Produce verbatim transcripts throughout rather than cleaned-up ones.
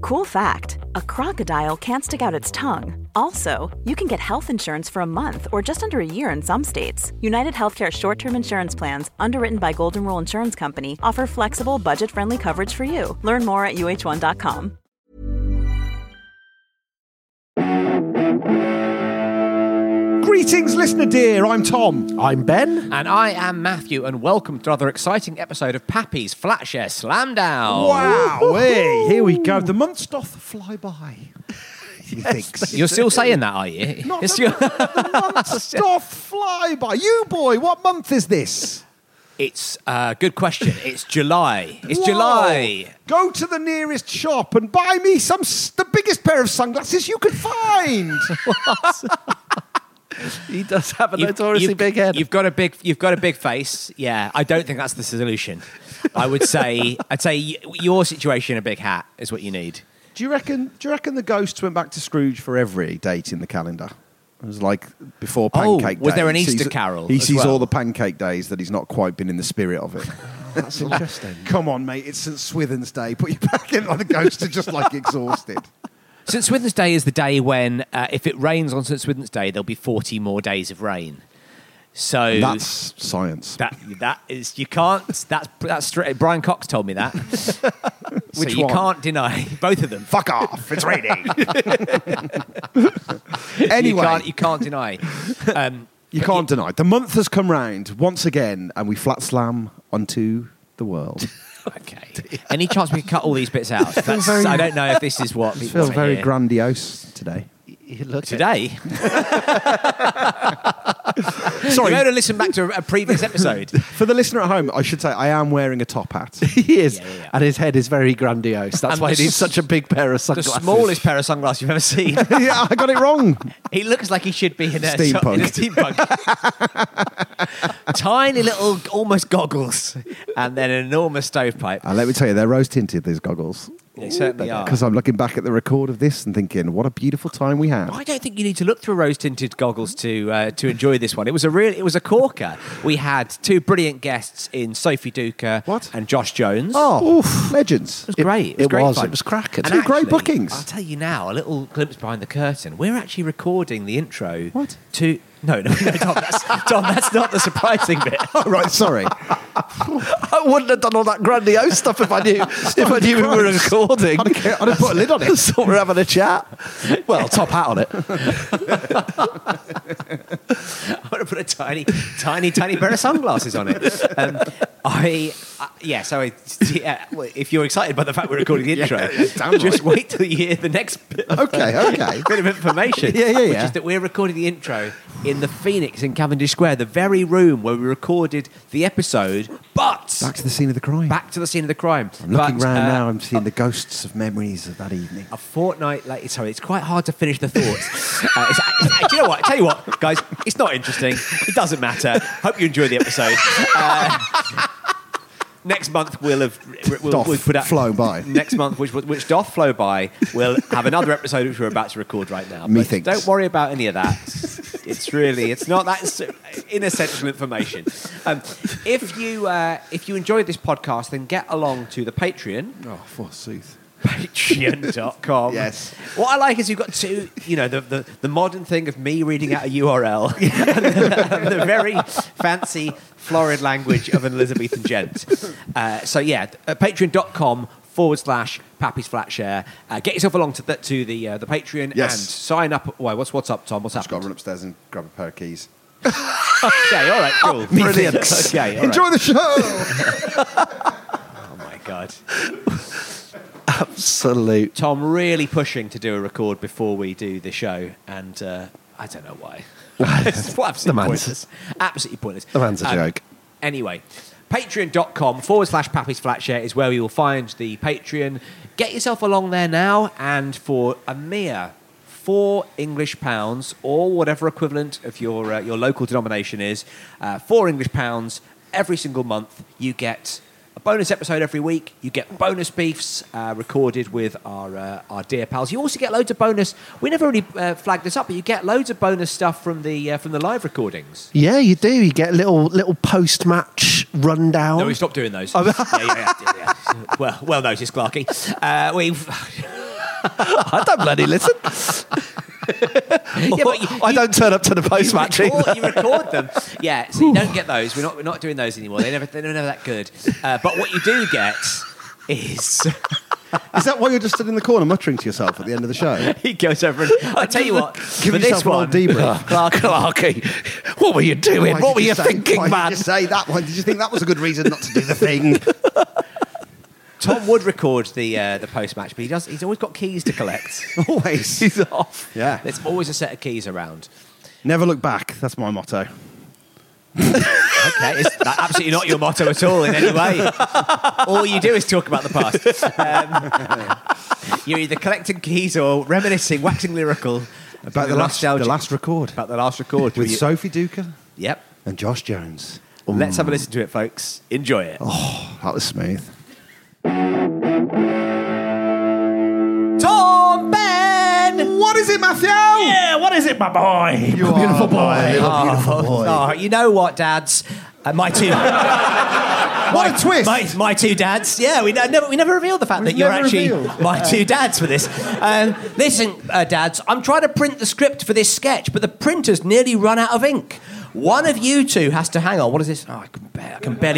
Cool fact, a crocodile can't stick out its tongue. Also, you can get health insurance for a month or just under a year in some states. United Healthcare short-term insurance plans, underwritten by Golden Rule Insurance Company, offer flexible, budget-friendly coverage for you. Learn more at U H one dot com. Greetings, listener dear. I'm Tom. I'm Ben. And I am Matthew, and welcome to another exciting episode of Pappy's Flatshare Slamdown. Wow, hey, here we go. The months doth fly by. Methinks. You're still saying that, are you? Not It's the, your- the months doth fly by. You boy, what month is this? It's a uh, good question. It's July. It's Whoa. July. Go to the nearest shop and buy me some s- the biggest pair of sunglasses you can find. He does have a You've- notoriously you've- big head. You've got a big. You've got a big face. Yeah, I don't think that's the solution. I would say. I'd say y- your situation, a big hat, is what you need. Do you reckon? Do you reckon the ghosts went back to Scrooge for every date in the calendar? It was like before Oh, Pancake Day. was there an He Easter sees- carol He as sees well? all the pancake days that he's not quite been in the spirit of it. That's interesting. Come on, mate. It's Saint Swithin's Day. Put you back in. Like the ghosts are just like exhausted. Saint Swithin's Day is the day when, uh, if it rains on Saint Swithin's Day, there'll be forty more days of rain. So That's science. that that is you can't. That's that's straight. Brian Cox told me that. so Which you one? can't deny both of them. Fuck off. It's raining. You Anyway, can't, you can't deny. Um, you but can't deny. The month has come round once again, and we flat slam onto the world. Okay. Any chance we can cut all these bits out? That's, I don't know if this is what I people feel want to very hear. grandiose today. You look Today, Sorry. you ought to listen back to a previous episode. For the listener at home, I should say I am wearing a top hat. he is, Yeah, yeah, yeah. and his head is very grandiose. That's And why the he needs s- such a big pair of The sunglasses. smallest pair of sunglasses you've ever seen. Yeah, I got it wrong. He looks like he should be in a Steampunk. in a steampunk. Tiny little, almost goggles, and then an enormous stovepipe. And let me tell you, they're rose tinted, these goggles. They certainly are. Because I'm looking back at the record of this and thinking, what a beautiful time we had. I don't think you need to look through rose-tinted goggles to uh, to enjoy this one. It was a real, it was a corker. We had two brilliant guests in Sophie Duker What? and Josh Jones. Oh, oof, legends. It was great. It was, it great was, fun. it was cracking. And Two great actually, bookings. I'll tell you now, a little glimpse behind the curtain. We're actually recording the intro. What? To no, no, no, Tom. That's, Tom, that's not the surprising bit. Oh, right, sorry. I wouldn't have done all that grandiose stuff if I knew if I knew we were Christ. recording. I'd have, I'd have put a lid on it. So we're having a chat. Well, top hat on it. I want to put a tiny, tiny, tiny pair of sunglasses on it. Um, I, uh, yeah. So, I, yeah, well, if you're excited by the fact we're recording the intro, damn just right. wait till you hear the next bit of, Okay, okay. bit of information. Yeah, yeah, Which yeah. is that we're recording the intro in the Phoenix in Cavendish Square, the very room where we recorded the episode. But Back to the scene of the crime. back to the scene of the crime. I'm looking But, round uh, now, I'm seeing the ghosts of memories of that evening. A fortnight later, sorry, it's quite hard to finish the thoughts. uh, it's, it's, do you know what? I tell you what, guys, it's not interesting. It doesn't matter. Hope you enjoy the episode. Uh, next month we'll have we'll, Doth we'll put out flown by. Next month, which which doth flow by, we'll have another episode which we're about to record right now. But Methinks. don't worry about any of that. It's really, it's not that s- inessential information. Um, if you uh, if you enjoyed this podcast, then get along to the Patreon. Oh, forsooth. Patreon dot com. Yes. What I like is you've got two, you know, the, the, the modern thing of me reading out a U R L and, the, and the very fancy florid language of an Elizabethan gent. Uh, so, yeah, uh, patreon dot com forward slash Pappy's Flatshare. Uh, get yourself along to the, to the, uh, the Patreon Yes. and sign up. Why, what's, what's up, Tom? What's Just got to happening? run upstairs and grab a pair of keys. Okay, all right, cool. Brilliant. Okay, all right. Enjoy the show! Oh, my God. Absolute. Tom really pushing to do a record before we do the show, and uh, I don't know why. It's absolutely The man's- pointless. Absolutely pointless. The man's a Um, joke. Anyway, patreon dot com forward slash Pappy's Flatshare is where you will find the Patreon. Get yourself along there now, and for a mere four English pounds, or whatever equivalent of your uh, your local denomination is, uh, four English pounds every single month, you get a bonus episode every week. You get bonus beefs uh, recorded with our uh, our dear pals. You also get loads of bonus. We never really uh, flagged this up, but you get loads of bonus stuff from the uh, from the live recordings. Yeah, you do. You get little little post match rundown. No, we stopped doing those. yeah, yeah, yeah, yeah, yeah. Well, well noticed, Clarky. Uh, we've I don't bloody listen. Yeah, but you, I you- don't turn up to the post you match. record, you record them. Yeah, so you don't get those. We're not, we're not doing those anymore. They never, they're never that good. Uh, but what you do get is... Is that why you're just stood in the corner muttering to yourself at the end of the show? he goes over and... I tell you what, Give for yourself this an one... old debrief. Clark, Clarky, what were you doing? Why what did were you, say- thinking, why man? Did you say that? Why did you think that was a good reason not to do the thing? Tom would record the uh, the post match, but he does. He's always got keys to collect. Always. He's off. Yeah. There's always a set of keys around. Never look back. That's my motto. Okay, it's that absolutely not your motto at all in any way. All you do is talk about the past. Um, you're either collecting keys or reminiscing, waxing lyrical About the last, the nostalgic- last record. about the last record With You- Sophie Duker Yep. and Josh Jones. Let's have a listen to it, folks. Enjoy it. That was smooth. Tom Ben. What is it, Matthew? Yeah, what is it, my boy? You are beautiful boy. my little beautiful boy. Oh, you know what, dads? Uh, my two. What a twist. My, my two dads. Yeah, we ne- never we never revealed the fact We've that you're never actually revealed. my two dads for this. Um, listen, uh, dads, I'm trying to print the script for this sketch, but the printer's nearly run out of ink. One of you two has to hang on. What is this? Oh, I can, ba- I can barely.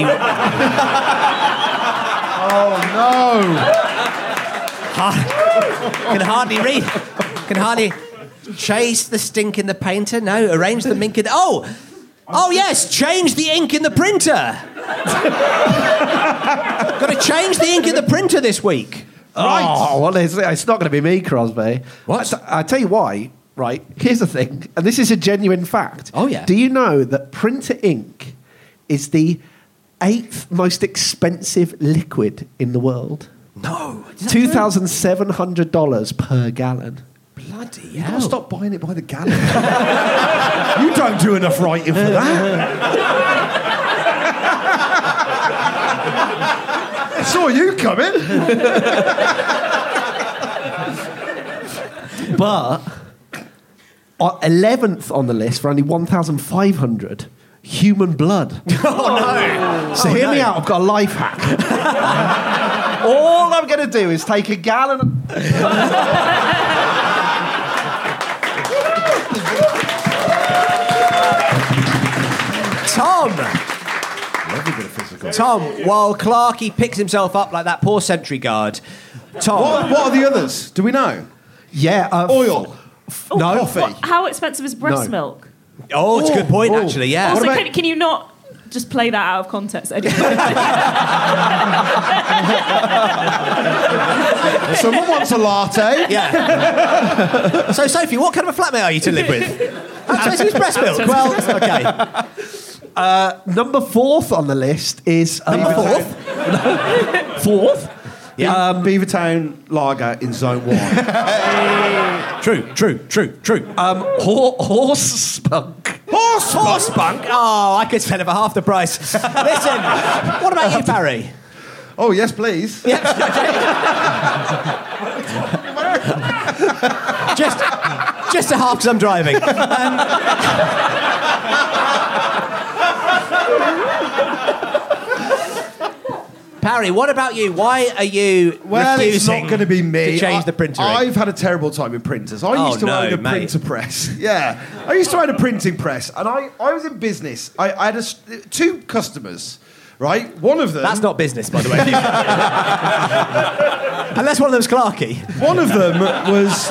Oh, Can hardly read. Can hardly chase the stink in the painter. No, arrange the ink in the... Oh! Oh, yes, change the ink in the printer. Got to change the ink in the printer this week. Right. Oh, well, it's, it's not going to be me, Crosby. What? I, I tell you why, right? Here's the thing, and this is a genuine fact. Oh, yeah. Do you know that printer ink is the eighth most expensive liquid in the world? No. two thousand seven hundred dollars per gallon. Bloody you hell. got to stop buying it by the gallon. You don't do enough writing for that. I saw you coming. But uh, eleventh on the list for only one thousand five hundred, human blood. Oh, no. So Oh, hear me no. out, I've got a life hack. All I'm going to do is take a gallon... Tom. Every bit of physical. Tom, while Clarky picks himself up like that poor sentry guard. Tom. What, what are the others? Do we know? Yeah. Uh, Oil. Oh, No. Coffee. what- how expensive is breast No. milk? Oh, it's a good point, Oh. actually, yeah. Also, about- can, can you not just play that out of context? Someone wants a latte. Yeah. So, Sophie, what kind of a flatmate are you to live with? How expensive is breast milk? Well, okay. Number fourth on the list is... Uh, Number fourth? Fourth? Yeah. Um, Beavertown Lager in Zone One. True, true, true, true. Um, hor- horse spunk. Horse, horse spunk? Oh, I could sell it for half the price. Listen, what about you, Barry? Oh yes, please. Just, just a half because I'm driving. Um, Parry, what about you? Why are you Well, it's refusing not going to be me. to change I- the printer ink? I've had a terrible time with printers. I Oh, used to no, own a mate. printer press. Yeah, I used to own a printing press, and I, I was in business. I, I had a s two customers. Right, one of them. That's not business, by the way. Unless one of them's Clarky. One of them was.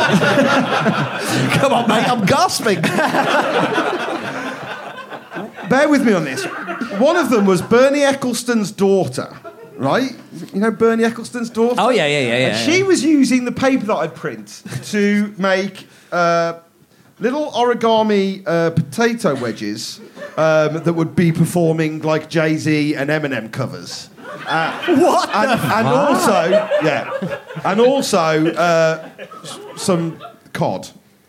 Come on, mate, I'm gasping. Bear with me on this. One of them was Bernie Ecclestone's daughter. Right, you know Bernie Ecclestone's daughter. Oh, yeah, yeah, yeah, yeah. And she was using the paper that I print to make uh, little origami uh, potato wedges um, that would be performing like Jay-Z and Eminem covers. Uh, What? and, and also, yeah, and also uh, s- some cod.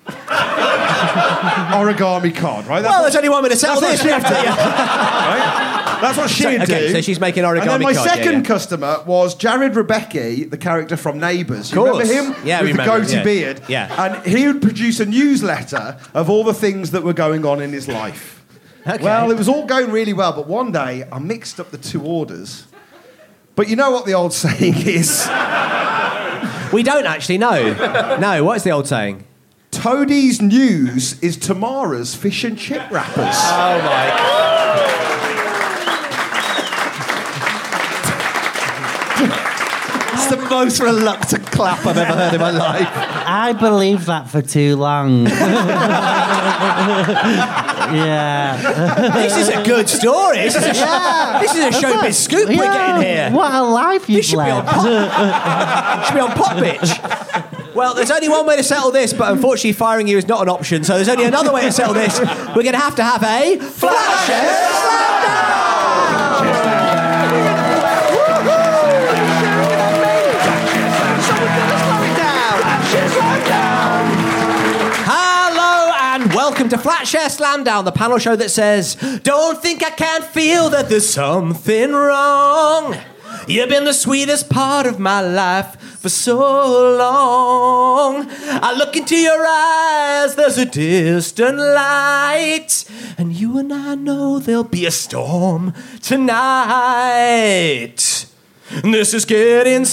Origami cod, right? That's Well, what- there's only one way to settle that's this. what We have to, yeah. right? That's what she'd So- okay, do. so she's making origami And then my cod, yeah, second yeah. customer was Jared Rebecki, the character from Neighbours. You Course. remember him? Yeah, With we the remember, goatee yeah. beard. Yeah. And he would produce a newsletter of all the things that were going on in his life. Okay. Well, it was all going really well, but one day I mixed up the two orders. But you know what the old saying is? We don't actually know. No, what is the old saying? Toadie's news is Tamara's fish and chip wrappers. Oh, my It's the most reluctant clap I've ever heard in my life. I believed that for too long. Yeah. This is a good story. This is a, yeah. this is a showbiz scoop we're getting here. What a life you've This should be on led. Pop, should be on Pop Bitch. Well, there's only one way to settle this, but unfortunately firing you is not an option, so there's only another way to settle this. We're going to have to have a Flash Hello and welcome to Flatshare Slamdown, the panel show that says, don't think I can't feel that there's something wrong. You've been the sweetest part of my life for so long. I look into your eyes, there's a distant light, and you and I know there'll be a storm tonight. This is getting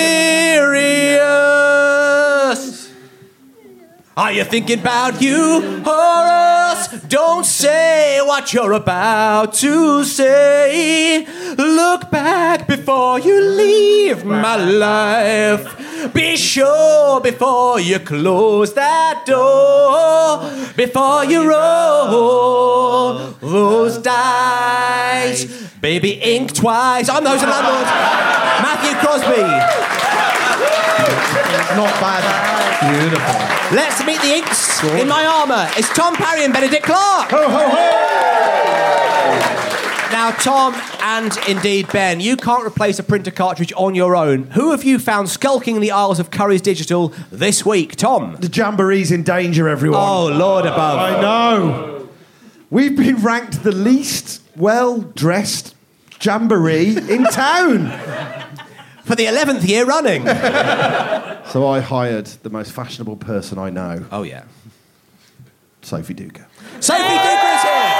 serious. Are you thinking about you or us? Don't say what you're about to say. Look back before you leave my life. Be sure before you close that door. Before you roll those dice. Baby, ink twice. I'm the host and landlord, Matthew Crosby. Not bad. Beautiful. Let's meet the inks in my armour. It's Tom Parry and Benedict Clark. Ho, ho, ho! Now, Tom and indeed Ben, you can't replace a printer cartridge on your own. Who have you found skulking in the aisles of Curry's Digital this week, Tom? The Jamboree's in danger, everyone. Oh, Lord above. I know. We've been ranked the least well-dressed jamboree in town. For the eleventh year running. So I hired the most fashionable person I know, Oh, yeah. Sophie Duker. Sophie Duker is here.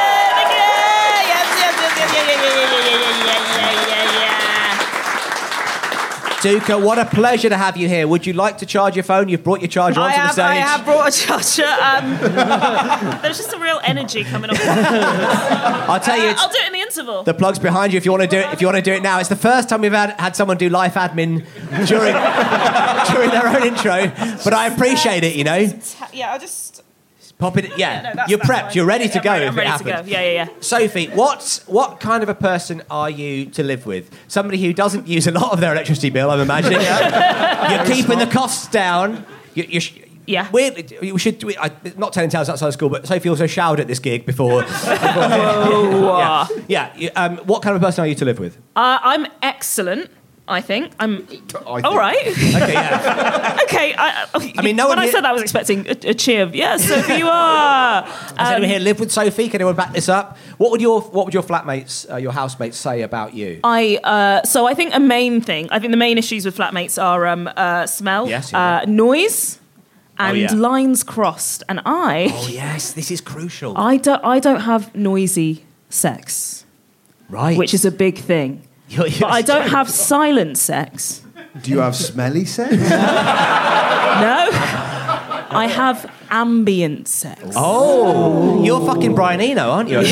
Duker, what a pleasure to have you here. Would you like to charge your phone? You've brought your charger I onto the have, stage. I have brought a charger. Um, there's just a real energy coming off. I'll tell you, Uh, it's, I'll do it in the interval. the plug's behind you if you want to do it. If you want to do it now, it's the first time we've had, had someone do life admin during during their own intro. But I appreciate it. You know, Yeah, I'll just. pop it. Yeah, No, that's- you're that's prepped. fine. You're ready Yeah, to I'm go ready- if I'm it ready happens. to go. Yeah, yeah, yeah. Sophie, what what kind of a person are you to live with? Somebody who doesn't use a lot of their electricity bill, I'm imagining. You're keeping the costs down. You, you sh- Yeah. Weirdly, we should. We, I, not telling tales outside of school, but Sophie also showered at this gig before. before yeah. yeah. you- Um, what kind of person are you to live with? Uh, I'm excellent. I think I'm. I think. All right. Okay, yeah. Okay. I, I mean, no when one I here- said that, I was expecting a, a cheer. Of, yes, Sophie, you are. Does Um, anyone here live with Sophie? Can anyone back this up? What would your What would your flatmates, uh, your housemates, say about you? I uh, so I think a main thing. I think the main issues with flatmates are um, uh, smell, Yes, yeah. uh, noise, and yeah. lines crossed. And I, Oh yes, this is crucial. I don't, I don't have noisy sex, right. which is a big thing. You're- you're But I don't straight. have silent sex. Do you have smelly sex? No, I have ambient sex. Oh, you're fucking Brian Eno, aren't you? You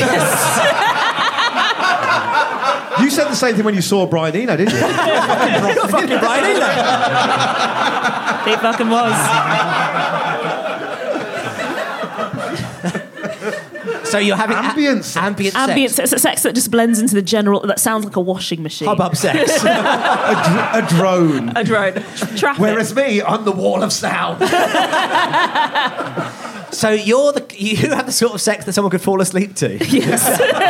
said the same thing when you saw Brian Eno, didn't you? You're fucking Brian Eno. He fucking was. So you're having a- Ambient sex. ambient sex. Ambient sex, sex that just blends into the general. That sounds like a washing machine. Hubbub sex. a, dr- a drone. A drone. Traffic. Whereas me, I'm the wall of sound. So you're the you have the sort of sex that someone could fall asleep to. Yes.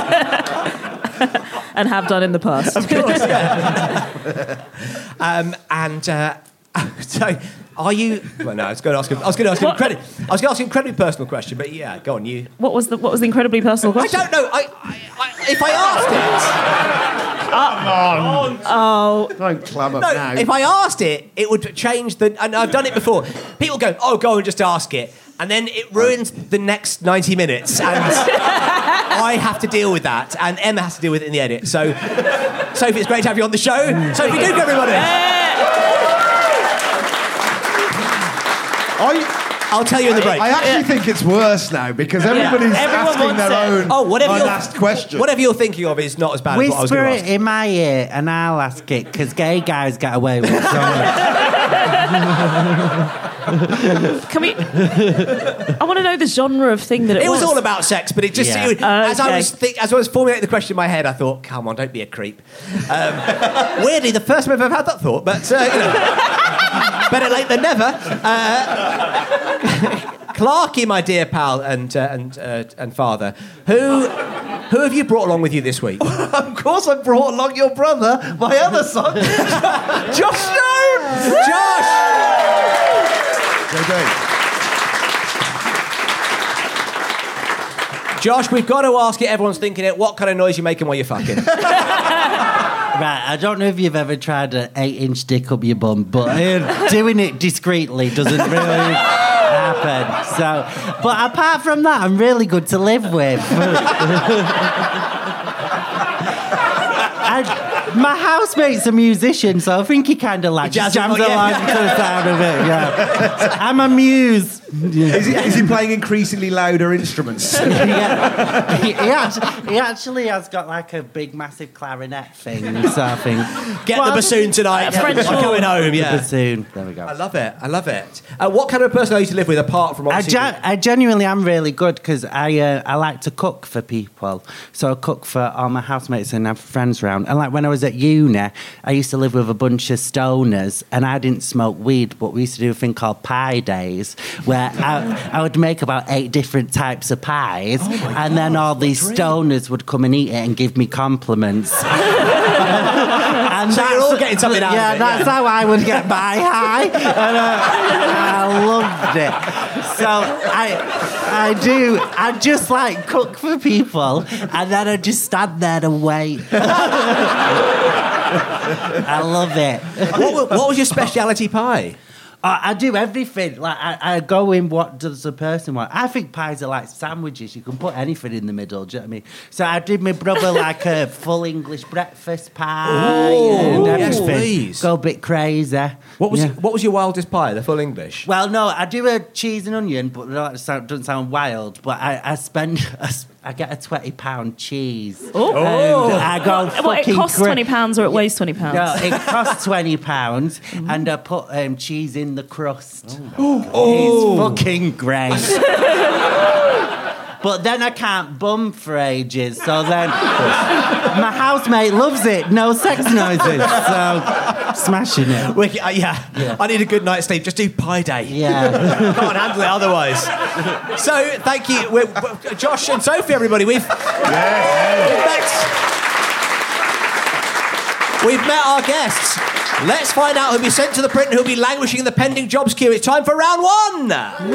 And have done in the past. Of course. Yeah. um, and uh, so, are you? Well, no, I was going to ask. Him, I was going to ask him What? incredibly. I was going to ask you an incredibly personal question, but yeah, go on. You. What was the What was the incredibly personal I question? don't know. I, I, I if I asked Oh, Don't clam up it, now. no, if I asked it, it would change the. And I've done it before. People go, "Oh, go and just ask it," and then it ruins the next ninety minutes, and I have to deal with that, and Emma has to deal with it in the edit. So, Sophie, it's great to have you on the show. Sophie Duke, everybody. I, I'll tell you in the break. I actually think it's worse now because everybody's Everyone asking wants their it. own Oh, whatever you're, unasked question. Whatever you're thinking of is not as bad as what I was Whisper going to it ask. in my ear and I'll ask it, because gay guys get away with it. Can we? I want to know the genre of thing that it, It was all about sex, but it just Yeah. it- as I Okay. was think, as I was formulating the question in my head, I thought, "Come on, don't be a creep." Um, weirdly, the first time I've ever had that thought, but uh, you know, better late than never. Uh, Clarky, my dear pal and uh, and uh, and father, who who have you brought along with you this week? Of course, I brought along your brother, my other son, Josh Stone. Josh. Josh, we've got to ask it. Everyone's thinking it. What kind of noise you making while you're fucking? Right, I don't know if you've ever tried an eight-inch dick up your bum, but uh, doing it discreetly doesn't really happen. So, but apart from that, I'm really good to live with. I, my housemate's a musician, so I think he kind of like Jazz just jams along, along yeah. to the sound of it. Yeah, I'm a muse. Yeah. Is he, is he playing increasingly louder instruments? Yeah. he, he, actually, he actually has got like a big, massive clarinet thing, so I think. Get Well, the bassoon tonight. French I'm horn. going home. The Yeah. bassoon. There we go. I love it. I love it. Uh, what kind of person are you to live with apart from I, obviously? gen- I genuinely am really good because I uh, I like to cook for people. So I cook for all my housemates and have friends around. And like when I was at uni, I used to live with a bunch of stoners and I didn't smoke weed, but we used to do a thing called pie days where I, I would make about eight different types of pies and then all these stoners would come and eat it and give me compliments. And So you're that's- all getting something out of yeah, it, that's yeah. how I would get my high. And, uh, I loved it. So I, I do. I just like cook for people, and then I just stand there and wait. I love it. what, wa- what was your speciality pie? I, I do everything. Like I, I go in. What does the person want? I think pies are like sandwiches. You can put anything in the middle. Do you know what I mean? So I did my brother like a full English breakfast pie and yes, everything. please. Go a bit crazy. What was Yeah. what was your wildest pie? The full English. Well, no, I do a cheese and onion, but that sound- doesn't sound wild. But I, I spend, I, s- I get a twenty pound cheese. Oh. And I go What, fucking it costs cra- twenty pounds or it weighs twenty pounds? No, it costs twenty pounds, and I put um, cheese in the crust. Oh. It's fucking great. But then I can't bum for ages, so then my housemate loves it. No sex noises, so smashing it. Wicked, uh, yeah. I need a good night's sleep. Just do pie day. Yeah. Can't handle it otherwise. So, thank you, we're, we're- Josh and Sophie, everybody. We've met, we've met our guests. Let's find out who'll be sent to the print and who'll be languishing in the pending jobs queue. It's time for round one.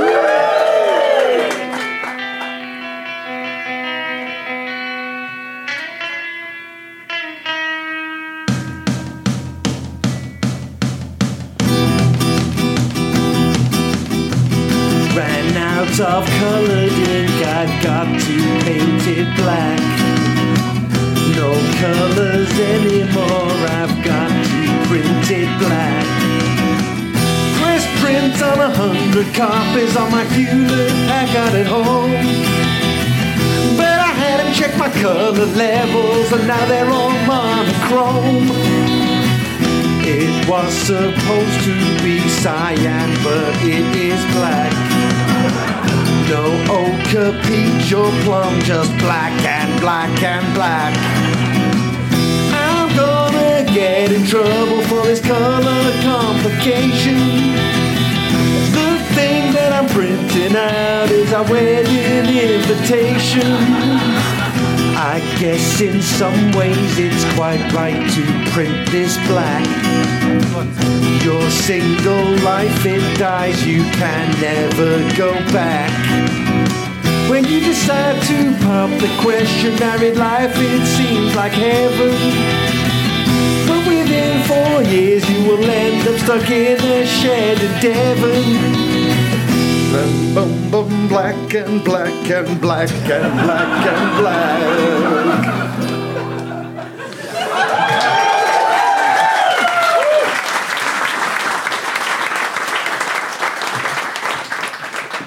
Ran out of coloured ink, I've got to paint it black. No colours anymore, I've got to print it black. Press print on a hundred copies on my Hewlett Packard at home. But I hadn't checked my colour levels and now they're all monochrome. It was supposed to be cyan, but it is black. No ochre, peach or plum, just black and black and black. I'm gonna get in trouble for this color complication. The thing that I'm printing out is our wedding invitation. I guess in some ways it's quite right to print this black. Your single life, it dies, you can never go back. When you decide to pop the question, married life, it seems like heaven. But within four years you will end up stuck in a shed in Devon. Boom, boom, boom, black and black and black and black and black.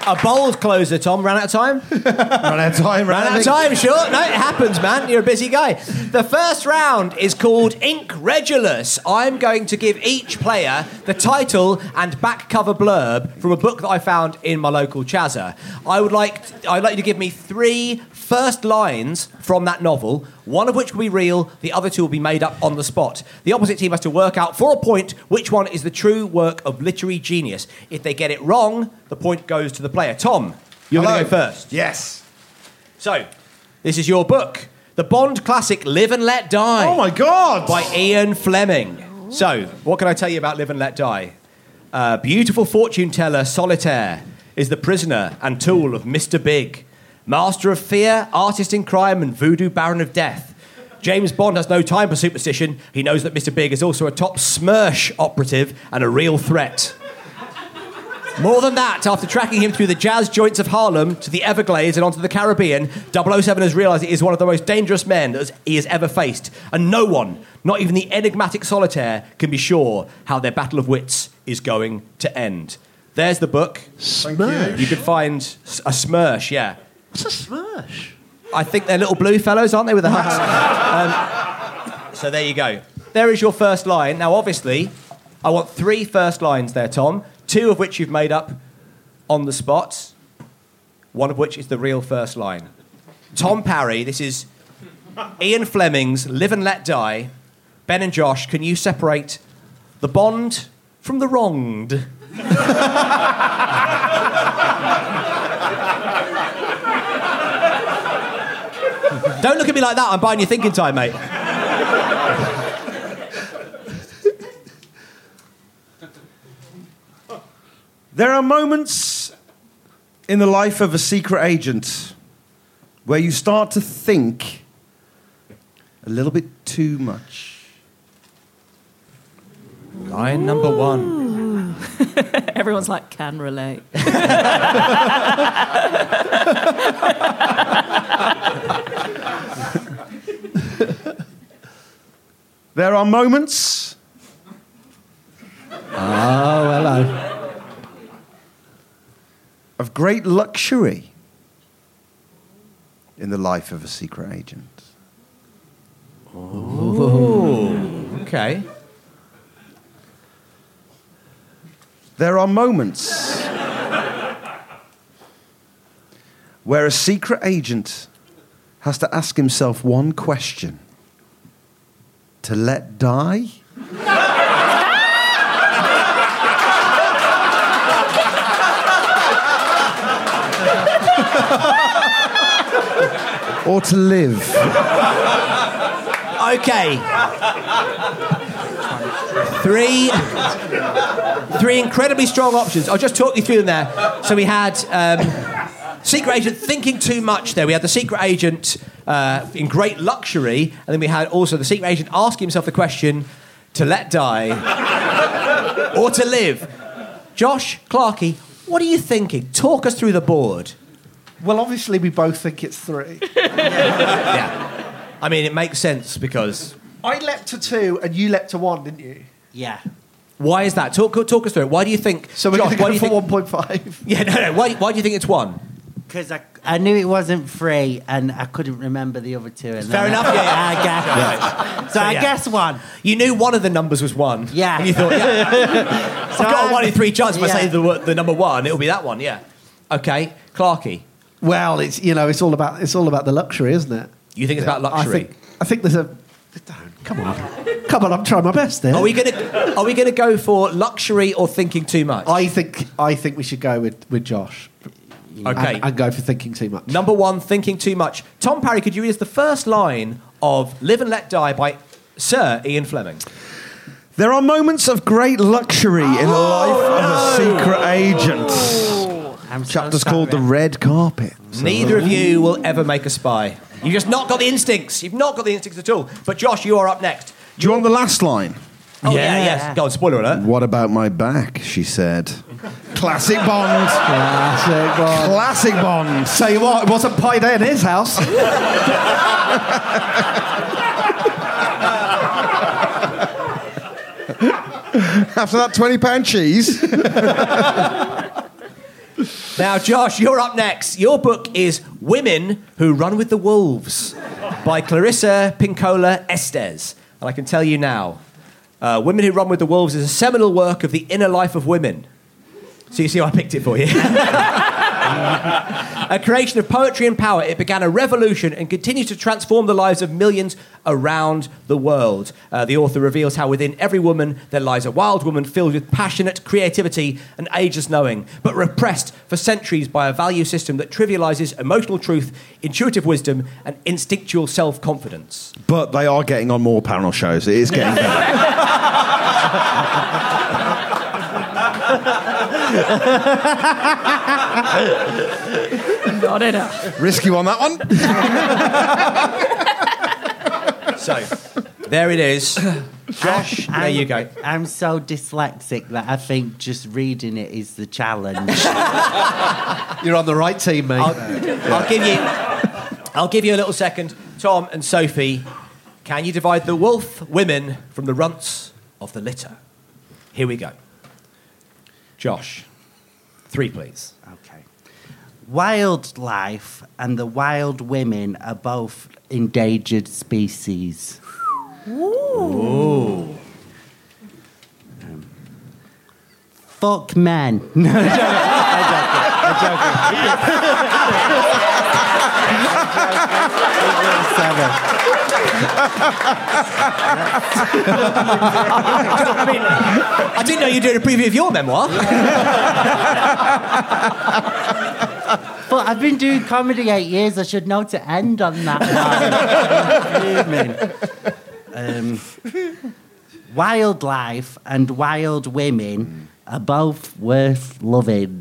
A bold closer, Tom. Ran out of time? Ran out of time, Ran out of time, sure. No, it happens, man. You're a busy guy. The first round is called Ink Regulus. I'm going to give each player the title and back cover blurb from a book that I found in my local Chazza. I would like I'd like you to give me three first lines from that novel, one of which will be real, the other two will be made up on the spot. The opposite team has to work out for a point which one is the true work of literary genius. If they get it wrong, the point goes to the player. Tom, you're going to go first. Yes. So, this is your book. The Bond classic Live and Let Die. Oh, my God. By Ian Fleming. So, what can I tell you about Live and Let Die? Uh, beautiful fortune teller Solitaire is the prisoner and tool of Mister Big. Master of fear, artist in crime, and voodoo baron of death. James Bond has no time for superstition. He knows that Mister Big is also a top Smersh operative and a real threat. More than that, after tracking him through the jazz joints of Harlem to the Everglades and onto the Caribbean, double oh seven has realised he is one of the most dangerous men that he has ever faced. And no one, not even the enigmatic Solitaire, can be sure how their battle of wits is going to end. There's the book. Smersh. You could find a Smersh, yeah. What's a Smersh? I think they're little blue fellows, aren't they, with the hats? um, so there you go. There is your first line. Now, obviously, I want three first lines there, Tom, two of which you've made up on the spot, one of which is the real first line. Tom Parry, this is Ian Fleming's Live and Let Die. Ben and Josh, can you separate the Bond from the wronged? Don't look at me like that. I'm buying you thinking time, mate. There are moments in the life of a secret agent where you start to think a little bit too much. Line number one. Everyone's like, can relate. There are moments Oh, hello. of great luxury in the life of a secret agent. Okay. There are moments where a secret agent has to ask himself one question. To let die? Or to live? Okay. Three, three incredibly strong options. I'll just talk you through them there. So we had um, secret agent thinking too much there. We had the secret agent uh, in great luxury, and then we had also the secret agent asking himself the question, to let die or to live. Josh, Clarkey, what are you thinking? Talk us through the board. Well, obviously, we both think it's three. Yeah. I mean, it makes sense because... I leapt to two and you leapt to one, didn't you? Yeah. Why is that? Talk, talk us through it. Why do you think... So we're Josh, going to why go do you for think... one point five. Yeah, no, no. Why, why do you think it's one? Because I, I knew it wasn't free and I couldn't remember the other two. And Fair then enough, I, yeah, yeah. I guessed. Yeah. So, So, I yeah. guess one. You knew one of the numbers was one. Yeah. And you thought, yeah, I've got a I- one in three chance if I yeah. say the, wo- the number one, it'll be that one, yeah. Okay, Clarkey, Well, it's you know, it's all about it's all about the luxury, isn't it? you think it's about luxury? I think I think there's a. Don't, come on, come on! I'm trying my best there. Are we gonna Are we gonna go for luxury or thinking too much? I think I think we should go with, with Josh. Okay. And, and go for thinking too much. Number one, thinking too much. Tom Parry, could you read us the first line of Live and Let Die by Sir Ian Fleming? There are moments of great luxury in the life of a secret agent. I'm so Chapter's sorry. called The Red Carpet. Neither of you will ever make a spy. You've just not got the instincts. You've not got the instincts at all. But Josh, you are up next. Do you want the last line? Oh, yeah, Yeah. yes. Go on, spoiler alert. What about my back, she said. Classic Bond. Classic Bond. Classic Bond. Tell you what, it wasn't pie day in his house. After that twenty pound cheese. Now, Josh, you're up next. Your book is Women Who Run with the Wolves by Clarissa Pinkola Estes. And I can tell you now, uh, Women Who Run with the Wolves is a seminal work of the inner life of women. So you see why I picked it for you. A creation of poetry and power, it began a revolution and continues to transform the lives of millions around the world. Uh, the author reveals how within every woman there lies a wild woman filled with passionate creativity and ageless knowing, but repressed for centuries by a value system that trivialises emotional truth, intuitive wisdom, and instinctual self-confidence. But they are getting on more panel shows. It is getting better. Not enough. Risky one, that one. So, there it is. Josh, I'm, there you go. I'm so dyslexic that I think just reading it is the challenge. You're on the right team, mate. I'll, I'll give you I'll give you a little second. Tom and Sophie, can you divide the wolf women from the runts of the litter? Here we go. Josh, three, please. Okay. Wildlife and the wild women are both endangered species. Ooh. Um, fuck men. No, I'm joking. I'm joking. Seven. I mean, I didn't know you were doing a preview of your memoir. But I've been doing comedy eight years. I should know to end on that one. um, wildlife and wild women are both worth loving.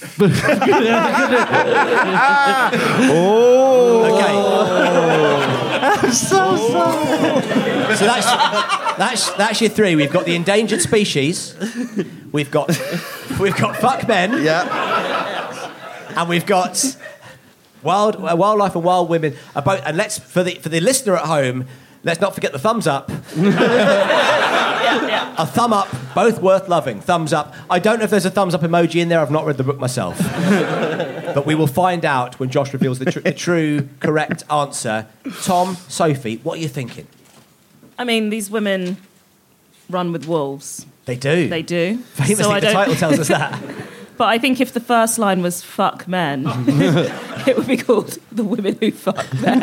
Oh. Okay. I'm so sorry. So that's that's that's your three. We've got the endangered species. We've got we've got fuck men. Yeah. And we've got wild uh, wildlife and wild women. About and let's for the for the listener at home, let's not forget the thumbs up. Yeah, yeah. A thumb up, both worth loving. Thumbs up. I don't know if there's a thumbs up emoji in there. I've not read the book myself. But we will find out when Josh reveals the, tr- the true, correct answer. Tom, Sophie, what are you thinking? I mean, these women run with wolves. They do. They do. Famously, So I the don't- title tells us that. But I think if the first line was "fuck men," it would be called "The Women Who Fuck Men."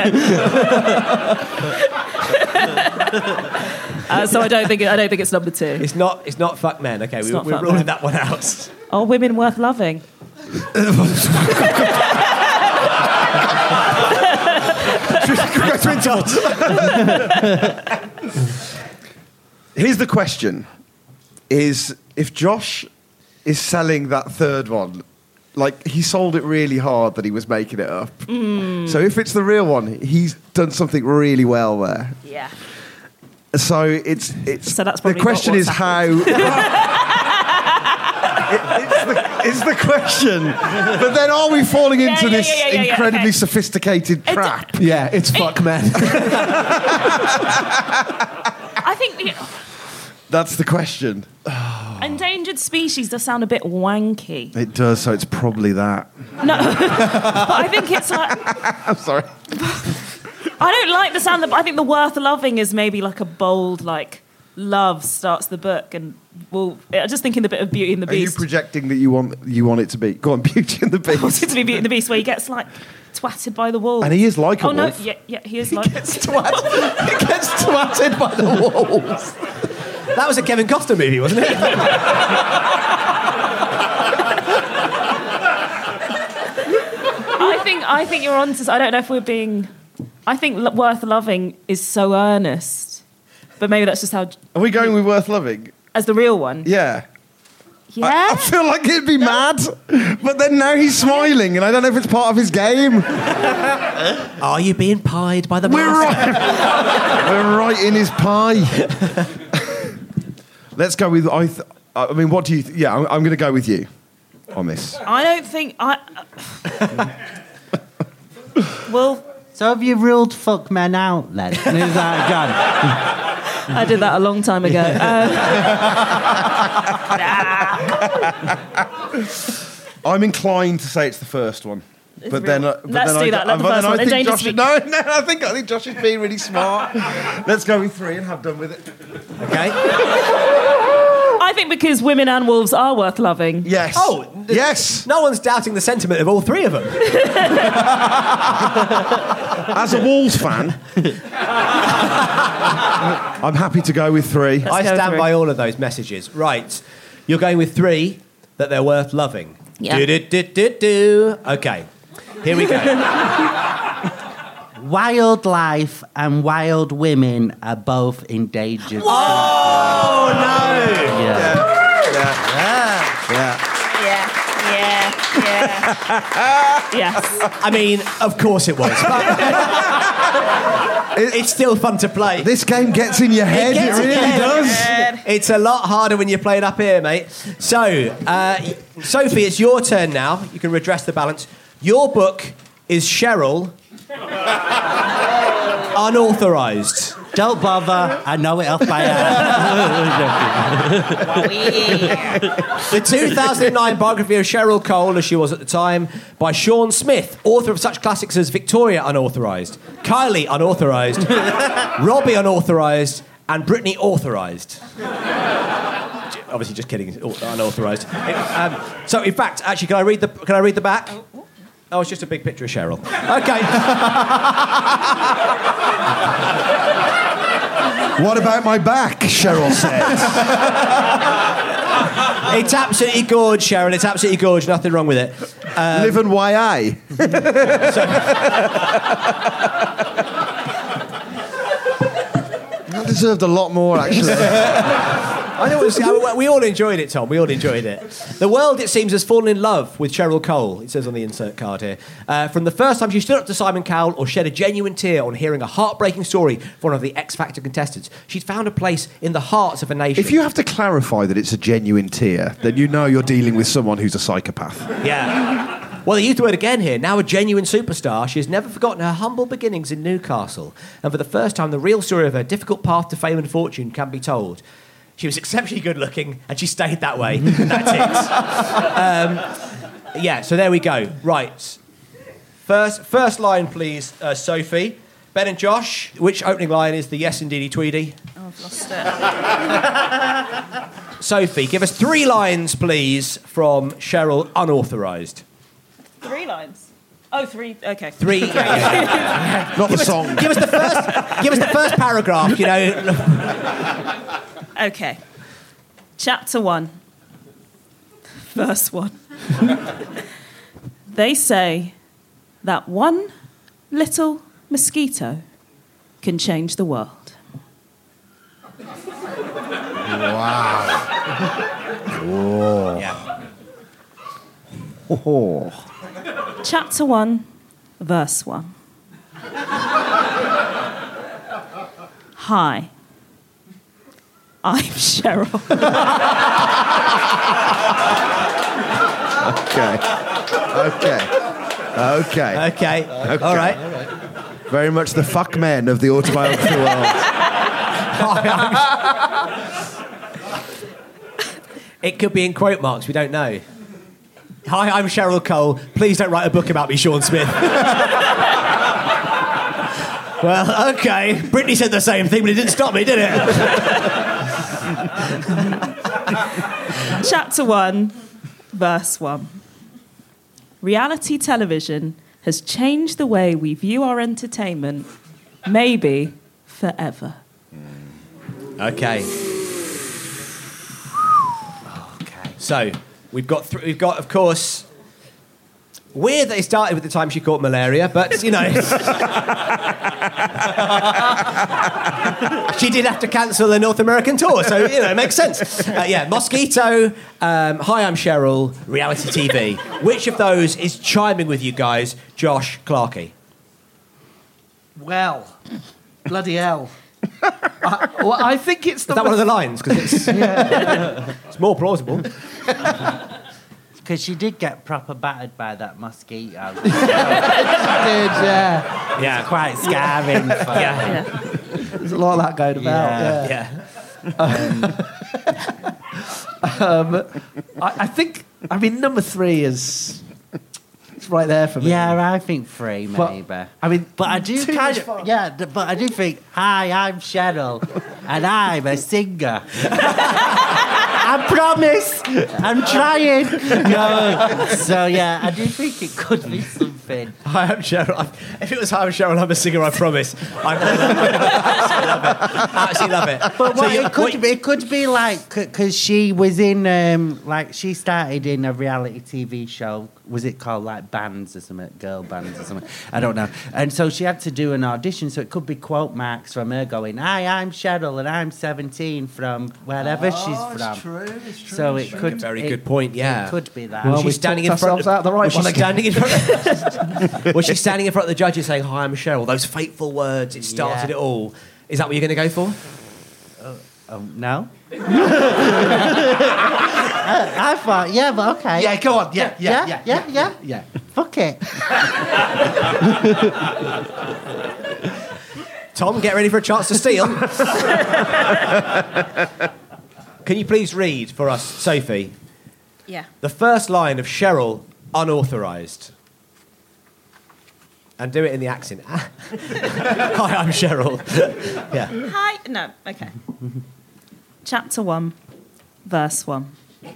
uh, so I don't think it, I don't think it's number two. It's not. It's not fuck men. Okay, It's we, not we're fuck ruling men. that one out. Are women worth loving? Here's the question: is if Josh is selling that third one, like he sold it really hard that he was making it up. Mm. So if it's the real one, he's done something really well there. Yeah. So it's it's So that's the probably question not is what's how. It- it's, the, it's the question. But then are we falling Yeah, into yeah, this yeah, yeah, yeah, incredibly okay. sophisticated trap? Yeah, it's fuck men. I think the That's the question. endangered species does sound a bit wanky. It does, so it's probably that. No, but I think it's like I'm sorry. I don't like the sound. Of, I think the worth loving is maybe like a bold like love starts the book and well, I'm just thinking the bit of Beauty and the Are you Beast. projecting that you want you want it to be? Go on, Beauty and the I want Beast. it to be Beauty and the Beast where he gets like twatted by the wolves. And he is like a oh no, wolf. yeah, yeah, he is like. Gets twat- he gets twatted by the wolves. That was a Kevin Costner movie, wasn't it? I think I think you're on to. I don't know if we're being. I think lo- worth loving is so earnest, but maybe that's just how Are we going with Worth Loving? as the real one. Yeah. Yeah. I, I feel like it'd be mad, but then now he's smiling, and I don't know if it's part of his game. Are you being pied by the We're master? right. We're right in his pie. Let's go with. I. Th- I mean, what do you? Th- yeah, I'm, I'm going to go with you on this. I don't think I. well, So have you ruled fuck men out then? Is that gone? I did that a long time ago. Uh, I'm inclined to say it's the first one. It's But real. then, uh, but Let's then do I, that. Let but the then first I one. think Endangered Josh. species. No, no, I think I think Josh is being really smart. Let's go with three and have done with it. Okay. I think because women and wolves are worth loving. Yes. Oh, th- yes. No one's doubting the sentiment of all three of them. As a Wolves fan, I'm happy to go with three. I go stand through. by all of those messages. Right. You're going with three, that they're worth loving. Yeah. Do, do, do, do, do. Okay. Here we go. Wildlife and wild women are both endangered. Oh, no! Yeah. Yeah. Yeah, yeah, yeah. Yes. I mean, of course it was. But it's still fun to play. This game gets in your head. It, gets in really your head. does. It's a lot harder when you're playing up here, mate. So, uh, Sophie, it's your turn now. You can redress the balance. Your book is Cheryl, unauthorised. Don't bother. I know it off by heart. The two thousand nine biography of Cheryl Cole, as she was at the time, by Sean Smith, author of such classics as Victoria Unauthorised, Kylie Unauthorised, Robbie Unauthorised, and Britney Authorised. Obviously, just kidding. Unauthorised. Um, so, in fact, actually, can I read the? Can I read the back? Oh, it's just a big picture of Cheryl. Okay. What about my back? Cheryl said. It's absolutely gorgeous, Cheryl. It's absolutely gorgeous. Nothing wrong with it. Um, Live and Y I. That deserved a lot more, actually. I know it was, we all enjoyed it, Tom. We all enjoyed it. The world, it seems, has fallen in love with Cheryl Cole, it says on the insert card here. Uh, from the first time she stood up to Simon Cowell or shed a genuine tear on hearing a heartbreaking story from one of the X Factor contestants, she'd found a place in the hearts of a nation. If you have to clarify that it's a genuine tear, then you know you're dealing with someone who's a psychopath. Yeah. Well, they used the word again here. Now a genuine superstar, she has never forgotten her humble beginnings in Newcastle. And for the first time, the real story of her difficult path to fame and fortune can be told. She was exceptionally good looking, and she stayed that way. That's it. Um, yeah, so there we go. Right. First, first line, please, uh, Sophie. Ben and Josh, which opening line is the yes, indeedy, Tweedy? Oh, I've lost it. Sophie, give us three lines, please, from Cheryl Unauthorised. Three lines. Oh, three. Okay. Three. Yeah, yeah, yeah. Not the song. Give us the first. Give us the first paragraph. You know. Okay. Chapter one. Verse one. They say that one little mosquito can change the world. Wow. Whoa. Yeah. Oh. Chapter one, verse one. Hi. I'm Cheryl. Okay. Okay. Okay. Okay. Okay. All right. Very much the fuck men of the autobiography world. It could be in quote marks. We don't know. Hi, I'm Cheryl Cole. Please don't write a book about me, Sean Smith. Well, okay. Britney said the same thing, but it didn't stop me, did it? Chapter one, verse one. Reality television has changed the way we view our entertainment, maybe forever. Okay. Okay. So we've got th- we've got of course. Weird that it started with the time she caught malaria, but you know, she did have to cancel the North American tour, so you know it makes sense. Uh, yeah, Mosquito. Um, Hi, I'm Cheryl. Reality T V. Which of those is chiming with you guys, Josh, Clarkey? Well, bloody hell. I, well, I think it's the... Is that one of the lines? Because it's, it's more plausible. Because she did get proper battered by that mosquito. did, yeah. Yeah, It's quite scarring. For, yeah, There's a lot of that going about. Yeah. Yeah. yeah. Um, I, I think I mean, number three is it's right there for me. Yeah, I think three, But, maybe. I mean, But I do too kind much of, fun. yeah, th- but I do think, hi, I'm Cheryl, and I'm a singer. I promise, I'm trying. No, so yeah, I do think it could be something. Hi, I'm Cheryl. I- If it was Hi, I'm Cheryl, I'm a singer, I promise. I absolutely love it. Absolutely love it. But So what, you- it could what- be, it could be like because she was in um, like she started in a reality T V show. Was it called like Bands or something, Girl Bands or something? I don't know. And so she had to do an audition. So it could be quote marks from her going, "Hi, I'm Cheryl, and I'm seventeen from wherever she's from." True, it's true. So it could. Very it- good point, yeah. It could be that. Well, Was she we've standing in talked front ourselves out the right was she one again. standing in front of, Was she standing in front of the judges saying, "Hi, I'm Cheryl"? Those fateful words. It started Yeah. it all. Is that what you're going to go for? Oh, no. I, I thought, yeah, but okay. Yeah, go on. Yeah, yeah, Yeah, yeah, yeah, yeah. yeah. Fuck it. Tom, get ready for a chance to steal. Can you please read for us, Sophie, Yeah. the first line of Cheryl, unauthorised? And do it in the accent. Hi, I'm Cheryl. Yeah. Hi. No. Okay. Chapter one, verse one.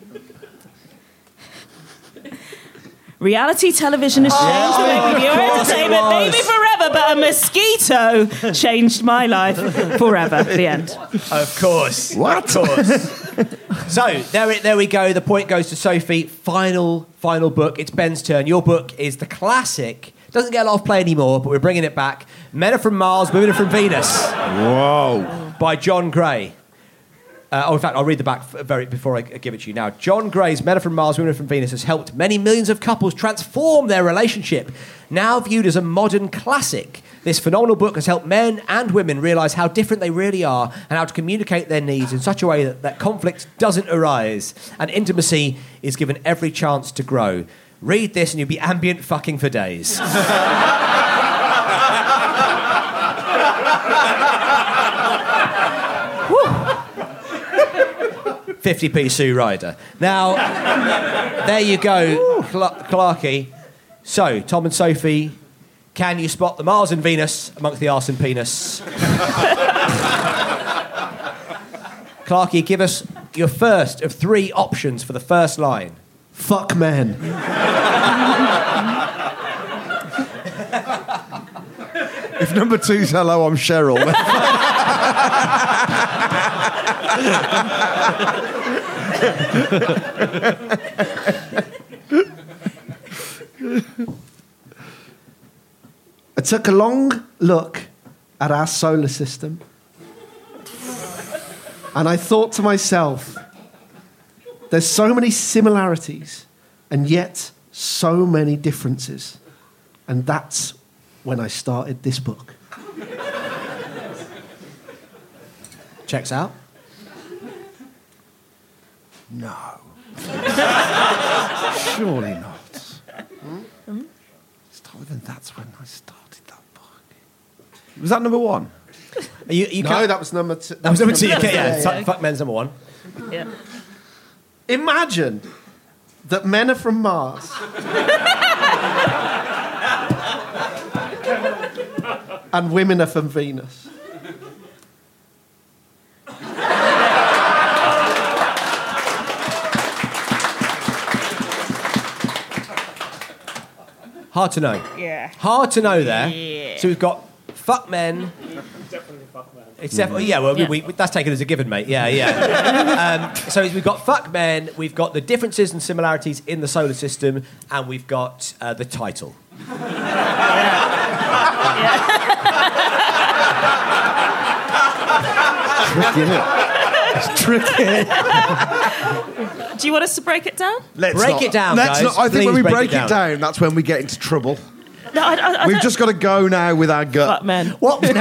Reality television has changed the way we view entertainment, it was. maybe forever, but a mosquito changed my life forever. The end. Of course. What? Of course. So, there, it, there we go. The point goes to Sophie. Final, final book. It's Ben's turn. Your book is the classic. Doesn't get a lot of play anymore, but we're bringing it back. Men Are From Mars, Women Are From Venus. Whoa. By John Gray. Uh, oh, in fact, I'll read the back f- very before I give it to you now. John Gray's Men Are From Mars, Women Are From Venus has helped many millions of couples transform their relationship. Now viewed as a modern classic, this phenomenal book has helped men and women realise how different they really are and how to communicate their needs in such a way that, that conflict doesn't arise and intimacy is given every chance to grow. Read this and you'll be ambient fucking for days. fifty p Sue Ryder. Now, there you go, Cl- Clarky. So, Tom and Sophie, can you spot the Mars and Venus amongst the arse and penis? Clarky, give us your first of three options for the first line. Fuck men. If number two's hello, I'm Cheryl. then- I took a long look at our solar system and I thought to myself, there's so many similarities and yet so many differences. And that's when I started this book. Checks out. No. Surely not. Hmm? Start with, and that's when I started that book. Was that number one? Are you, you No, can't- that was number two. that was number two. Okay, yeah, Yeah, fuck, yeah. fuck men's number one. Yeah. Imagine that men are from Mars and women are from Venus. Hard to know. Yeah. Hard to know there. Yeah. So we've got fuck men. Definitely fuck men. It's definitely, yeah, well, Yeah. We, we, that's taken as a given, mate. Yeah, yeah. um, so we've got fuck men, we've got the differences and similarities in the solar system, and we've got uh, the title. Tricky, isn't it? It's tricky. Do you want us to break it down? Let's Break not- it down, Let's guys. not, I think Please when we break break, it it, down. down. that's when we get into trouble. No, I, I, I We've don't- just got to go now with our gut. Fuck men. What? We're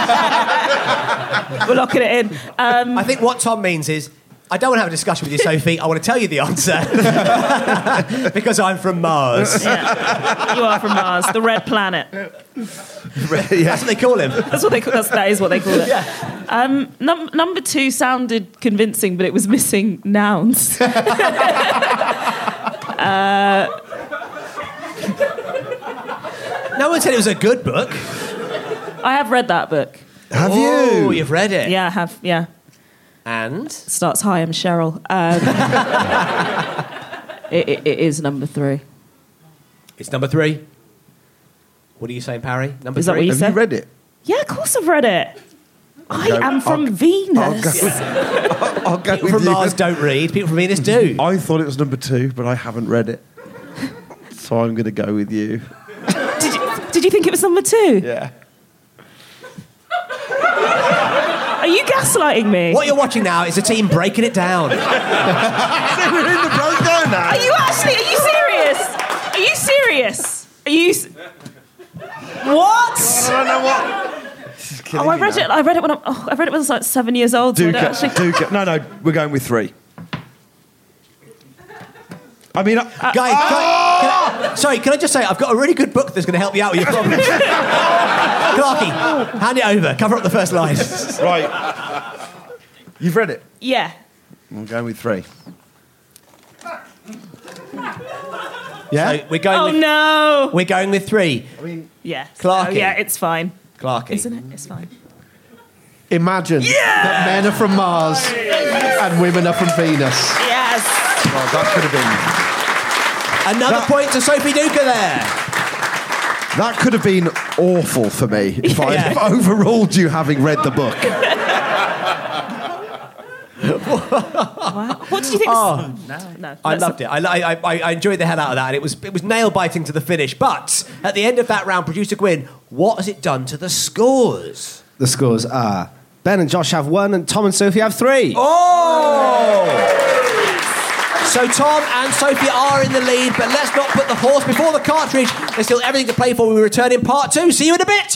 locking it in. Um, I think what Tom means is, I don't want to have a discussion with you, Sophie. I want to tell you the answer. Because I'm from Mars. yeah. You are from Mars, the red planet. That's what they call him. That's what they. That's, that is what they call it. Um, num- number two sounded convincing, but it was missing nouns. No one said it was a good book. I have read that book. Have Oh, you? you've read it. Yeah, I have. Yeah. And? Starts, hi, I'm Cheryl. Um, it, it, it is number three. It's number three. What are you saying, Parry? Number Is that three? what you Have said? you read it? Yeah, of course I've read it. I go- am from I'll- Venus. I'll go People with from you. Mars don't read. People from Venus do. I thought it was number two, but I haven't read it. So I'm going to go with you. Did you, did you think it was number two? Yeah. Are you gaslighting me? What you're watching now is a team breaking it down. We're in the breakdown now. Are you actually? Are you serious? Are you serious? Are you? s- What? I don't know what. This is killing Oh, I me read now. it. I read it when I, oh, I read it when I was like seven years old. So I Do don't get, actually. do get, no, no, we're going with three. I mean, I, Guys, can I- can I- sorry, can I just say, I've got a really good book that's going to help you out with your problems. Clarky, hand it over. Cover up the first line. right. You've read it. Yeah. I'm going with three. So we're going Oh with, no. We're going with three. I mean, Yes. Clarky. Oh, yeah, it's fine. Clarky. Isn't it? It's fine. Imagine that men are from Mars and women are from Venus. Yes. well, that could have been. Another That- point to Sophie Duker there. That could have been awful for me if I Yeah. if I overruled you having read the book. What? What did you think? Oh. was... No, no. I Let's- loved it. I, I, I, I enjoyed the hell out of that. And it was it was nail biting to the finish. But at the end of that round, producer Gwyn, what has it done to the scores? The scores are Ben and Josh have one, and Tom and Sophie have three. Oh! So Tom and Sophie are in the lead, but let's not put the horse before the cartridge. There's still everything to play for when we return in part two. See you in a bit.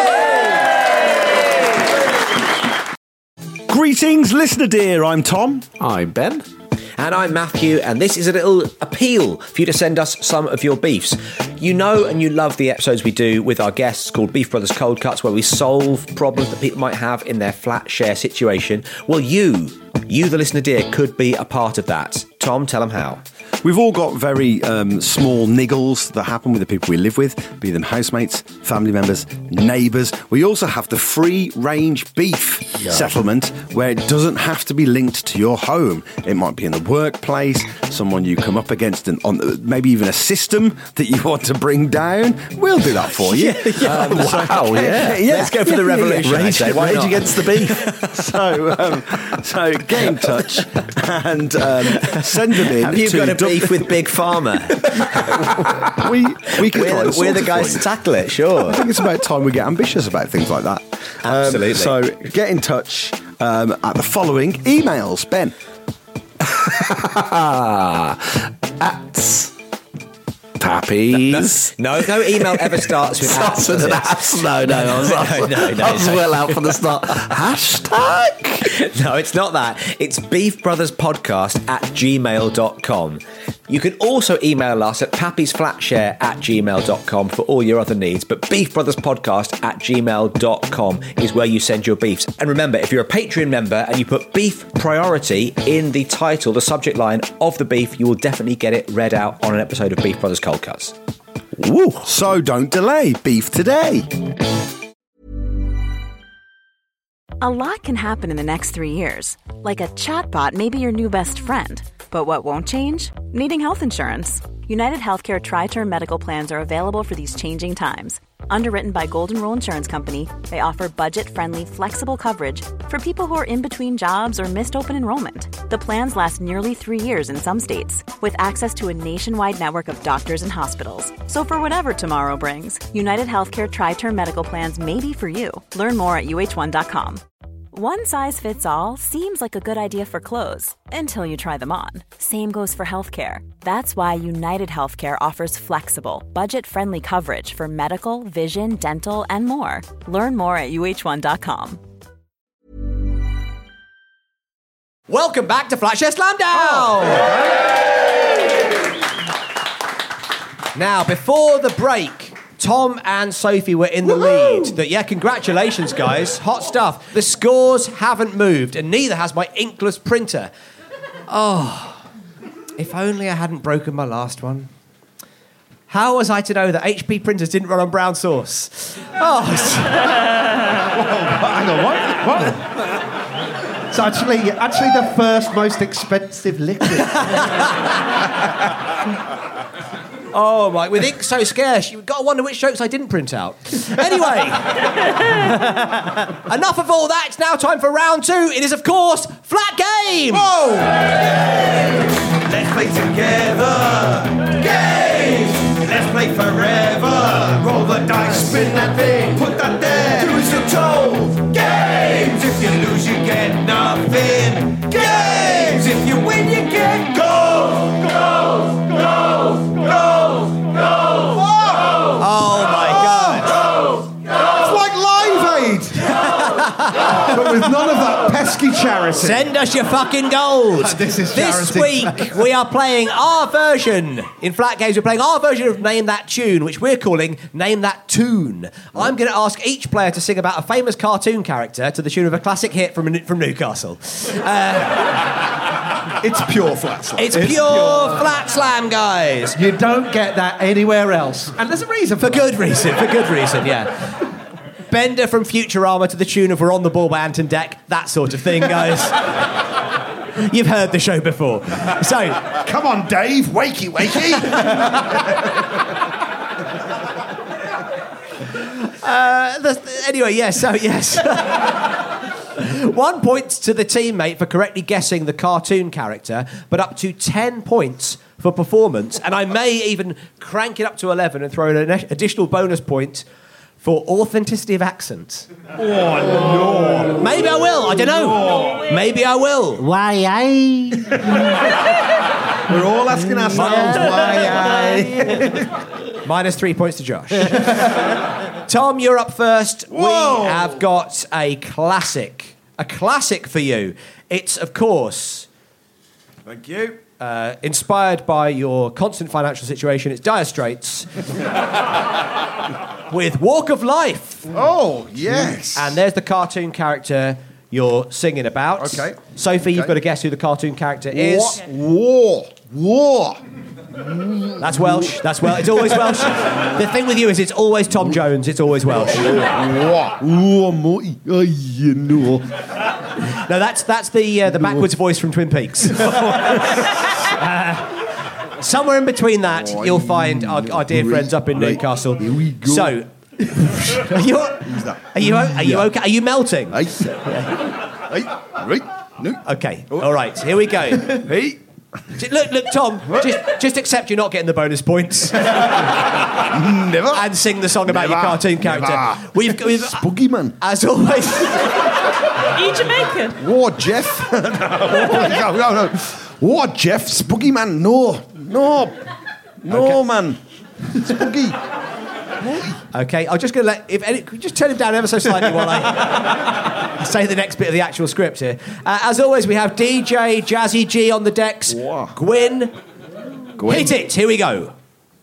Hooray! Greetings, listener dear. I'm Tom. I'm Ben. And I'm Matthew, and this is a little appeal for you to send us some of your beefs. You know and you love the episodes we do with our guests called Beef Brothers Cold Cuts, where we solve problems that people might have in their flat share situation. Well, you, you the listener dear, could be a part of that. Tom, tell them how. We've all got very um, small niggles that happen with the people we live with, be them housemates, family members, neighbours. We also have the free range beef settlement where it doesn't have to be linked to your home. It might be in the workplace, someone you come up against, and on maybe even a system that you want to bring down. We'll do that for you. Um, so- Wow, yeah. yeah. Let's go for the revolution, I Rage, say. Why rage not? against the beef. so, um, so get in touch and um, send them in. Have you to got a dub- beef with Big Pharma? we we can try we're, and we're sort the it guys for to you. tackle it, sure. I think it's about time we get ambitious about things like that. Um, Absolutely. so get in touch um, at the following emails, Ben. At Pappies. No, no email ever starts with Starts at, with an does it? at. No, no, I was, I was, No, no, no, I was no. well out from the start. Hashtag. No, it's not that. It's beefbrotherspodcast at gmail dot com. You can also email us at pappysflatshare at gmail dot com for all your other needs, but beefbrotherspodcast at gmail dot com is where you send your beefs. And remember, if you're a Patreon member and you put beef priority in the title, the subject line of the beef, you will definitely get it read out on an episode of Beef Brothers Cold Cuts. Woo. So don't delay. Beef today. A lot can happen in the next three years. Like a chatbot may be your new best friend. But what won't change? Needing health insurance. United Healthcare Tri-Term Medical Plans are available for these changing times. Underwritten by Golden Rule Insurance Company, they offer budget-friendly, flexible coverage for people who are in between jobs or missed open enrollment. The plans last nearly three years in some states, with access to a nationwide network of doctors and hospitals. So for whatever tomorrow brings, United Healthcare Tri-Term Medical Plans may be for you. Learn more at U H one dot com. One size fits all seems like a good idea for clothes until you try them on. Same goes for healthcare. That's why United Healthcare offers flexible, budget-friendly coverage for medical, vision, dental, and more. Learn more at U H one dot com. Welcome back to Flatshare Slamdown! Now, before the break, Tom and Sophie were in the lead. That, yeah, congratulations, guys. Hot stuff. The scores haven't moved, and neither has my inkless printer. Oh. If only I hadn't broken my last one. How was I to know that H P printers didn't run on brown sauce? Oh, Hang on, what? What? It's actually, actually the first most expensive liquid. oh my! With ink so scarce, you've got to wonder which jokes I didn't print out. Anyway, enough of all that. It's now time for round two. It is, of course, Flat Game. Whoa! Let's play together. Games. Let's play forever. Roll the dice, spin that thing, put that there. Do as you're told. Games. If you lose, you get nothing. Games. If you win, you get gold. Gold. Gold. Gold. Gold. Oh my God! It's like Live Aid! But with none of that pesky charity. Send us your fucking gold. This is This charity. week we are playing our version. In Flat Games, we're playing our version of Name That Tune, which we're calling Name That Tune. I'm going to ask each player to sing about a famous cartoon character to the tune of a classic hit from from Newcastle. Uh, It's pure flat slam. it's, pure, flat slam, guys. You don't get that anywhere else. And there's a reason for For good reason. For good reason. Yeah. Bender from Futurama to the tune of We're on the Ball by Anton Deck. That sort of thing, guys. You've heard the show before. So, Come on, Dave. Wakey, wakey. uh, the, anyway, yes, so yes. One point to the teammate for correctly guessing the cartoon character, but up to ten points for performance. And I may even crank it up to eleven and throw in an additional bonus point for authenticity of accent. Oh, no. Maybe I will, I don't know. Maybe I will. Why I? We're all asking ourselves why I... Minus three points to Josh. Tom, you're up first. Whoa. We have got a classic. A classic for you. It's, of course, Thank you. uh, inspired by your constant financial situation. It's Dire Straits with Walk of Life. Oh, yes. And there's the cartoon character you're singing about. Okay. Sophie, you've Okay. got to guess who the cartoon character is. War. War. That's Welsh. That's Welsh. It's always Welsh. The thing with you is it's always Tom Jones. It's always Welsh. War. War, Morty. Oh, you know. No, that's that's the uh, the backwards voice from Twin Peaks. uh, somewhere in between that, you'll find our, our dear friends up in Right. Newcastle. Here we go. So, are you are you are you okay? Are you melting? Hey. Hey. Right. No. Okay. All right. Here we go. Hey. J- Look, look, Tom. Just just accept you're not getting the bonus points Never. and sing the song about your Never. cartoon character. Never. We've we've Spooky man. as always. Are you Jamaican? War, Jeff. no, no, no. War, Jeff. Spooky man. No. No. No, Okay. man. Spooky. Okay, I'm just going to let... If any, just turn him down ever so slightly while I say the next bit of the actual script here. Uh, as always, we have D J Jazzy G on the decks. Wow. Gwyn, Gwyn. hit it. Here we go.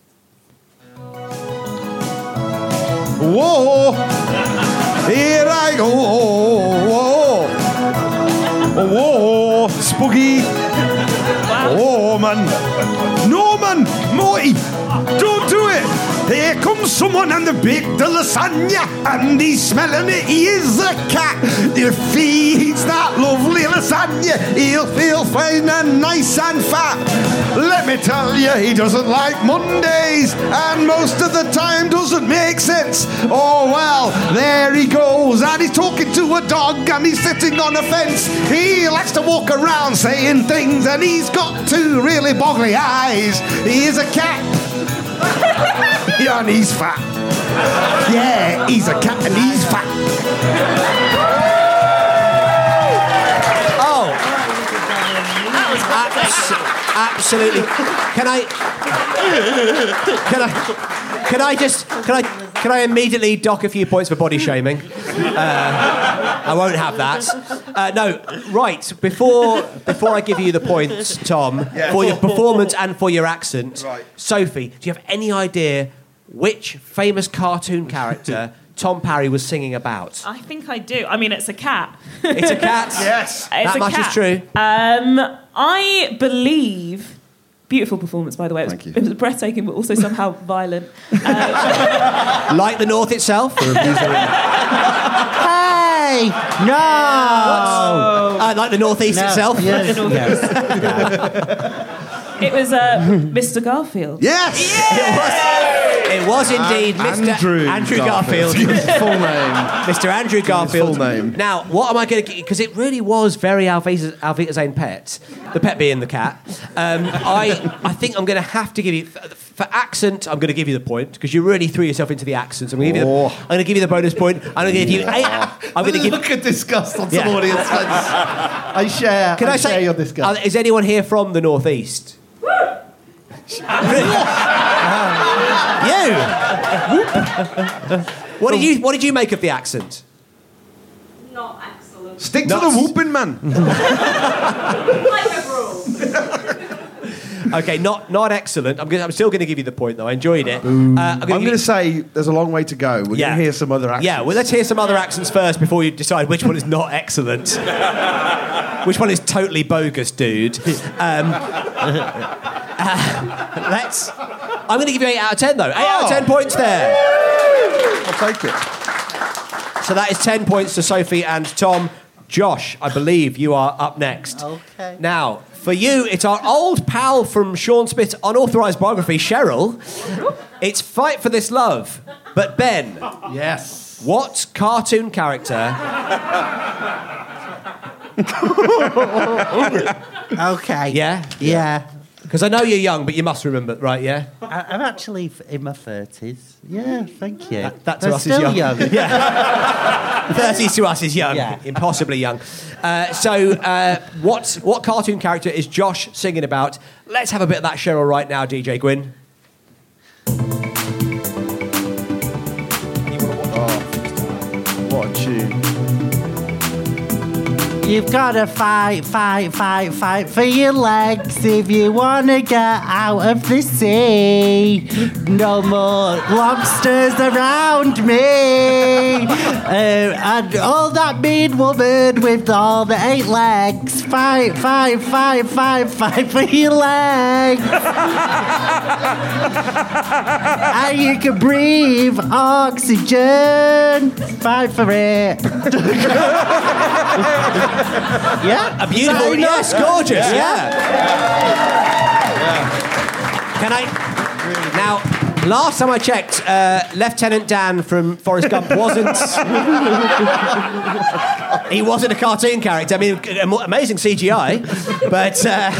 Whoa. Here I go. Whoa. Whoa. Spooky. Oh, man. No, man. Morty. Don't do it. Here comes someone and they baked the lasagna and he's smelling it. He is a cat. If he eats that lovely lasagna, he'll feel fine and nice and fat. Let me tell you, he doesn't like Mondays and most of the time doesn't make sense. Oh, well, there he goes and he's talking to a dog and he's sitting on a fence. He likes to walk around saying things and he's got two really boggly eyes. He is a cat. Yeah, and he's fat. Yeah, he's a cat and he's fat. Oh. Abs- absolutely. Can I... Can I... Can I just... Can I... Can I immediately dock a few points for body shaming? Uh, I won't have that. Uh, no, right. Before before I give you the points, Tom, Yeah. for your performance and for your accent, Right. Sophie, do you have any idea which famous cartoon character Tom Parry was singing about? I think I do. I mean, it's a cat. It's a cat. Yes. It's That a much cat. is true. Um, I believe Beautiful performance, by the way. It was, Thank you. it was breathtaking, but also somehow violent. Uh, Like the North itself. Hey! No! Uh, like the Northeast No. itself. Yes. yes. it was uh, Mister Garfield. Yes! It was indeed Mister Andrew Andrew Garfield. Garfield. Full name. Mister Andrew Garfield. full name. Now, what am I going to... Because it really was very Alvita's, Alvita's own pet. The pet being the cat. Um, I I think I'm going to have to give you... For, for accent, I'm going to give you the point, because you really threw yourself into the accents. I'm going to give you the, Oh. I'm going to give you the bonus point. I'm going to give you... Eight, I'm going to give... Look at disgust on some Yeah. audience. I share. Can I, I, say... share your disgust. Uh, is anyone here from the Northeast? You. What did you What did you make of the accent? Not excellent. Stick Nuts. to the whooping, man. Like a bro. Okay, not not excellent. I'm gonna, I'm still going to give you the point though. I enjoyed it. Uh, I'm I'm give going you- to say there's a long way to go. We're Yeah. going to hear some other accents. Yeah, well, let's hear some other accents first before you decide which one is not excellent. Which one is totally bogus, dude. Um, uh, let's. I'm going to give you eight out of ten though. Eight out of ten points there. I'll take it. So that is ten points to Sophie and Tom. Josh, I believe you are up next. Okay. Now, for you, it's our old pal from Sean Smith's unauthorised biography, Cheryl. It's Fight for This Love. But Ben, Yes. what cartoon character... Okay. Yeah? Yeah. Because I know you're young, but you must remember, right, yeah? I, I'm actually f- in my thirties. Yeah, thank you. That to I'm us is still young. thirties to us is young. Yeah. Impossibly young. Uh, so, uh, what, what cartoon character is Josh singing about? Let's have a bit of that Cheryl right now, D J Gwyn. What a tune. You've got to fight, fight, fight, fight for your legs if you want to get out of the sea. No more lobsters around me. Uh, and all that mean woman with all the eight legs. Fight, fight, fight, fight, fight for your legs. And you can breathe oxygen. Fight for it. Yeah, A beautiful, yes, gorgeous, yeah. Can I? Now, last time I checked, uh, Lieutenant Dan from Forrest Gump wasn't. He wasn't a cartoon character. I mean, am- amazing C G I, but uh,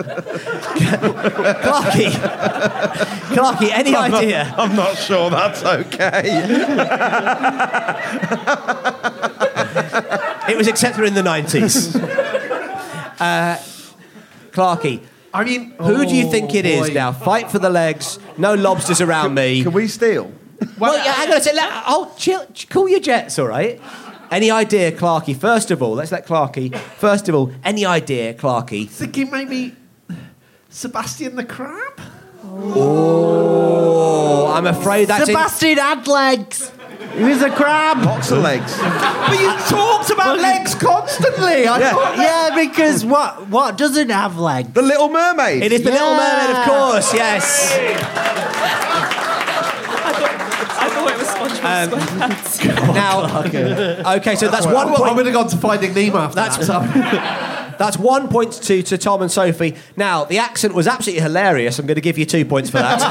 Clarky, Clarky, any I'm not- idea? I'm not sure that's okay. It was accepted in the nineties. Uh, Clarky, I mean, who do you oh, think it is boy. now? Fight for the legs. No lobsters around me. Can we steal? Well, yeah, hang on a second. Let- Oh, chill. Cool your jets, all right? Any idea, Clarky? First of all, let's let Clarky. First of all, any idea, Clarky? Thinking maybe Sebastian the Crab? Oh, I'm afraid that's in- Sebastian had legs. He was a crab. Lots of legs. But you talked about legs constantly. I thought Yeah, because what what doesn't have legs? The Little Mermaid. It is the Little Yeah. Mermaid, of course. Yes. I thought it was SpongeBob SquarePants. Now, okay. So that's one I would point. have gone to Finding Nemo after That's that. So. That's one point to, to Tom and Sophie. Now, the accent was absolutely hilarious. I'm going to give you two points for that.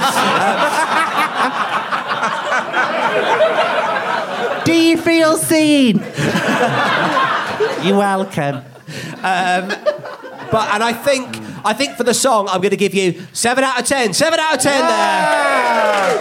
Do you feel seen? You're welcome. Um, but and I think I think for the song, I'm going to give you seven out of ten. Seven out of ten there.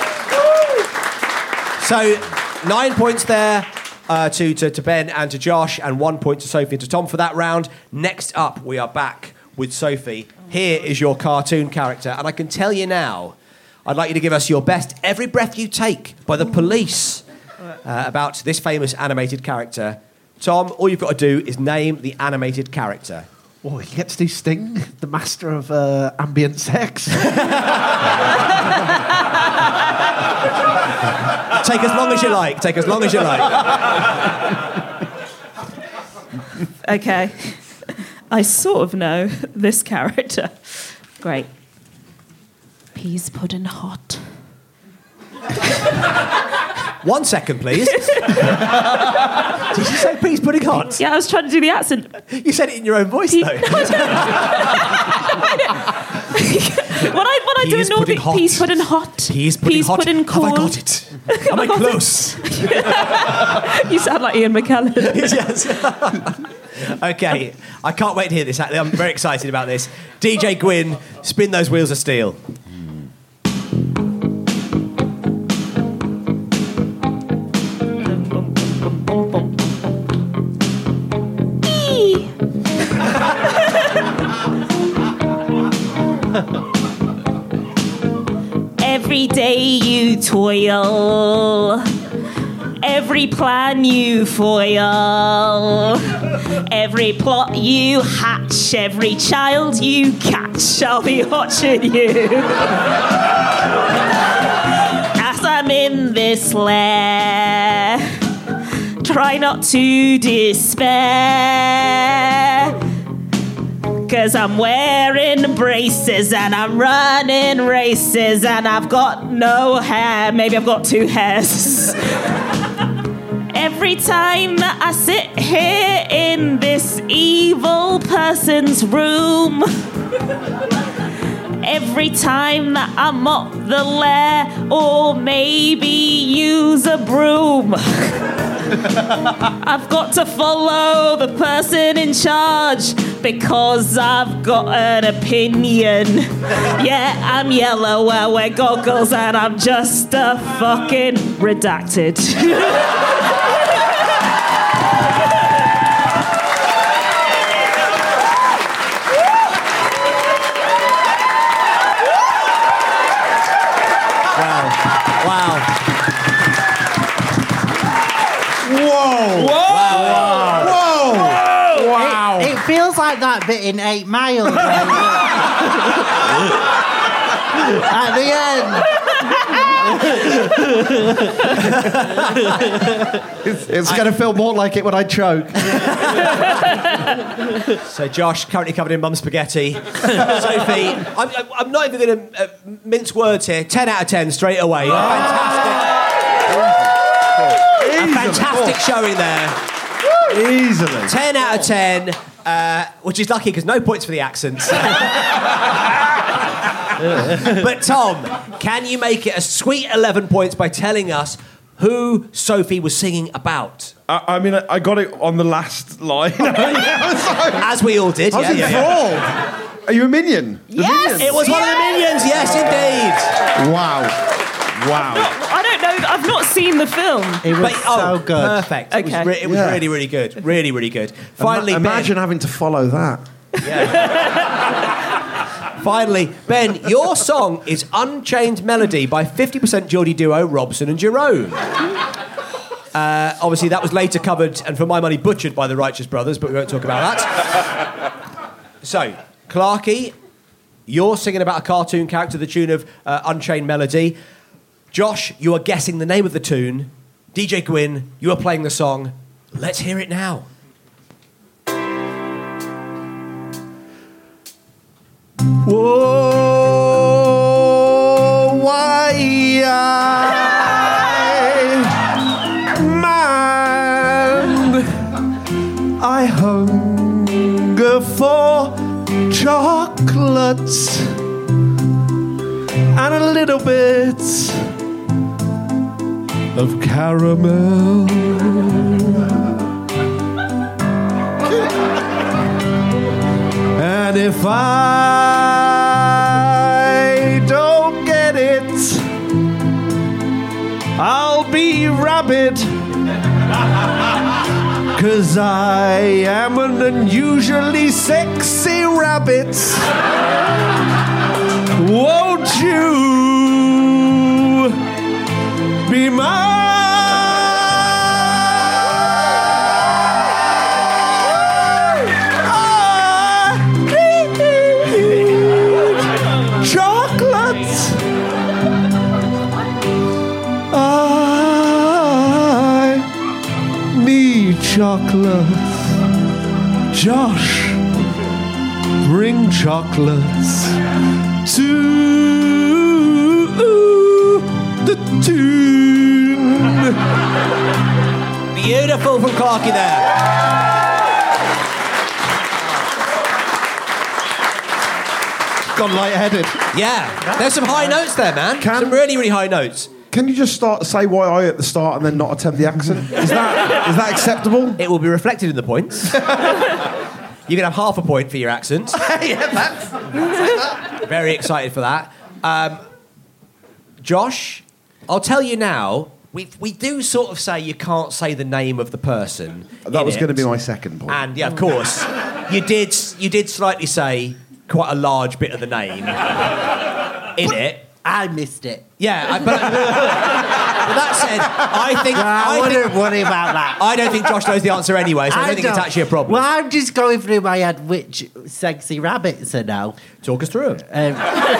So nine points there. Uh, to, to, to Ben and to Josh, and one point to Sophie and to Tom for that round. Next up, we are back with Sophie. Here is your cartoon character, and I can tell you now, I'd like you to give us your best Every Breath You Take by the Police uh, about this famous animated character. Tom, all you've got to do is name the animated character. Oh, you get to do Sting, the master of uh, ambient sex. Take as long as you like. Take as long as you like. Okay. I sort of know this character. Great. peas pudding hot? One second, please. Did you say peas pudding hot? Yeah, I was trying to do the accent. You said it in your own voice, Pe- though. No, I don't. when I, when I do a Peas Nordic pudding hot. peas pudding hot. Peas pudding hot. pudding cold. Have I got it? Am I got it. close? You sound like Ian McKellen. Yes. Okay, I can't wait to hear this. I'm very excited about this. D J Gwyn, spin those wheels of steel. Every day you toil, every plan you foil, every plot you hatch, every child you catch, I'll be watching you. As I'm in this lair, try not to despair. Cause I'm wearing braces and I'm running races and I've got no hair. Maybe I've got two hairs. Every time that I sit here in this evil person's room, every time that I mop the lair or maybe use a broom, I've got to follow the person in charge because I've got an opinion. Yeah, I'm yellow, I wear goggles, and I'm just a fucking redacted. Wow. Wow. Whoa! Wow. Whoa! Wow. It, it feels like that bit in Eight Mile. At the end. It's, it's going to feel more like it when I choke. So Josh, currently covered in mum spaghetti. Sophie, I'm, I'm not even going to uh, mince words here. ten out of ten straight away. Fantastic. A fantastic showing there. Easily. ten out of ten, uh, which is lucky because no points for the accents. But Tom, can you make it a sweet eleven points by telling us who Sophie was singing about? I, I mean, I, I got it on the last line. As we all did. I was yeah, yeah, yeah. enthralled. Are you a minion? The Yes! minions? It was one of the minions, yes, indeed. Wow. Wow. I don't know, I've not seen the film. It was But, oh, so good. perfect. It was, Okay. re- it was Yeah. really, really good. Really, really good. Finally, Ima- imagine Ben. having to follow that. Finally, Ben, your song is Unchained Melody by fifty percent Geordie duo Robson and Jerome. Uh, obviously, that was later covered and, for my money, butchered by the Righteous Brothers, but we won't talk about that. So, Clarky, you're singing about a cartoon character to the tune of uh, Unchained Melody. Josh, you are guessing the name of the tune. D J Gwyn, you are playing the song. Let's hear it now. Whoa, why I mind, I hunger for chocolates and a little bit of caramel. And if I don't get it, I'll be rabid. 'Cause I am an unusually sexy rabbit. Won't you be mine? Chocolates, Josh, bring chocolates to Neil from Clarkie there. Gone light-headed. Yeah, there's some high notes there, man. Can- some really, really high notes. Can you just start say why I at the start and then not attempt the accent? Is that is that acceptable? It will be reflected in the points. You can have half a point for your accent. Yeah, that's... Very excited for that. Um, Josh, I'll tell you now, we, we do sort of say you can't say the name of the person. That was it. going to be my second point. And, yeah, of course, you did you did slightly say quite a large bit of the name in it. I missed it. Yeah, I, but, but that said, I think... I, I wouldn't think, worry about that. I don't think Josh knows the answer anyway, so I don't think it's actually a problem. Well, I'm just going through my head which sexy rabbits are now. Talk us through them. Um,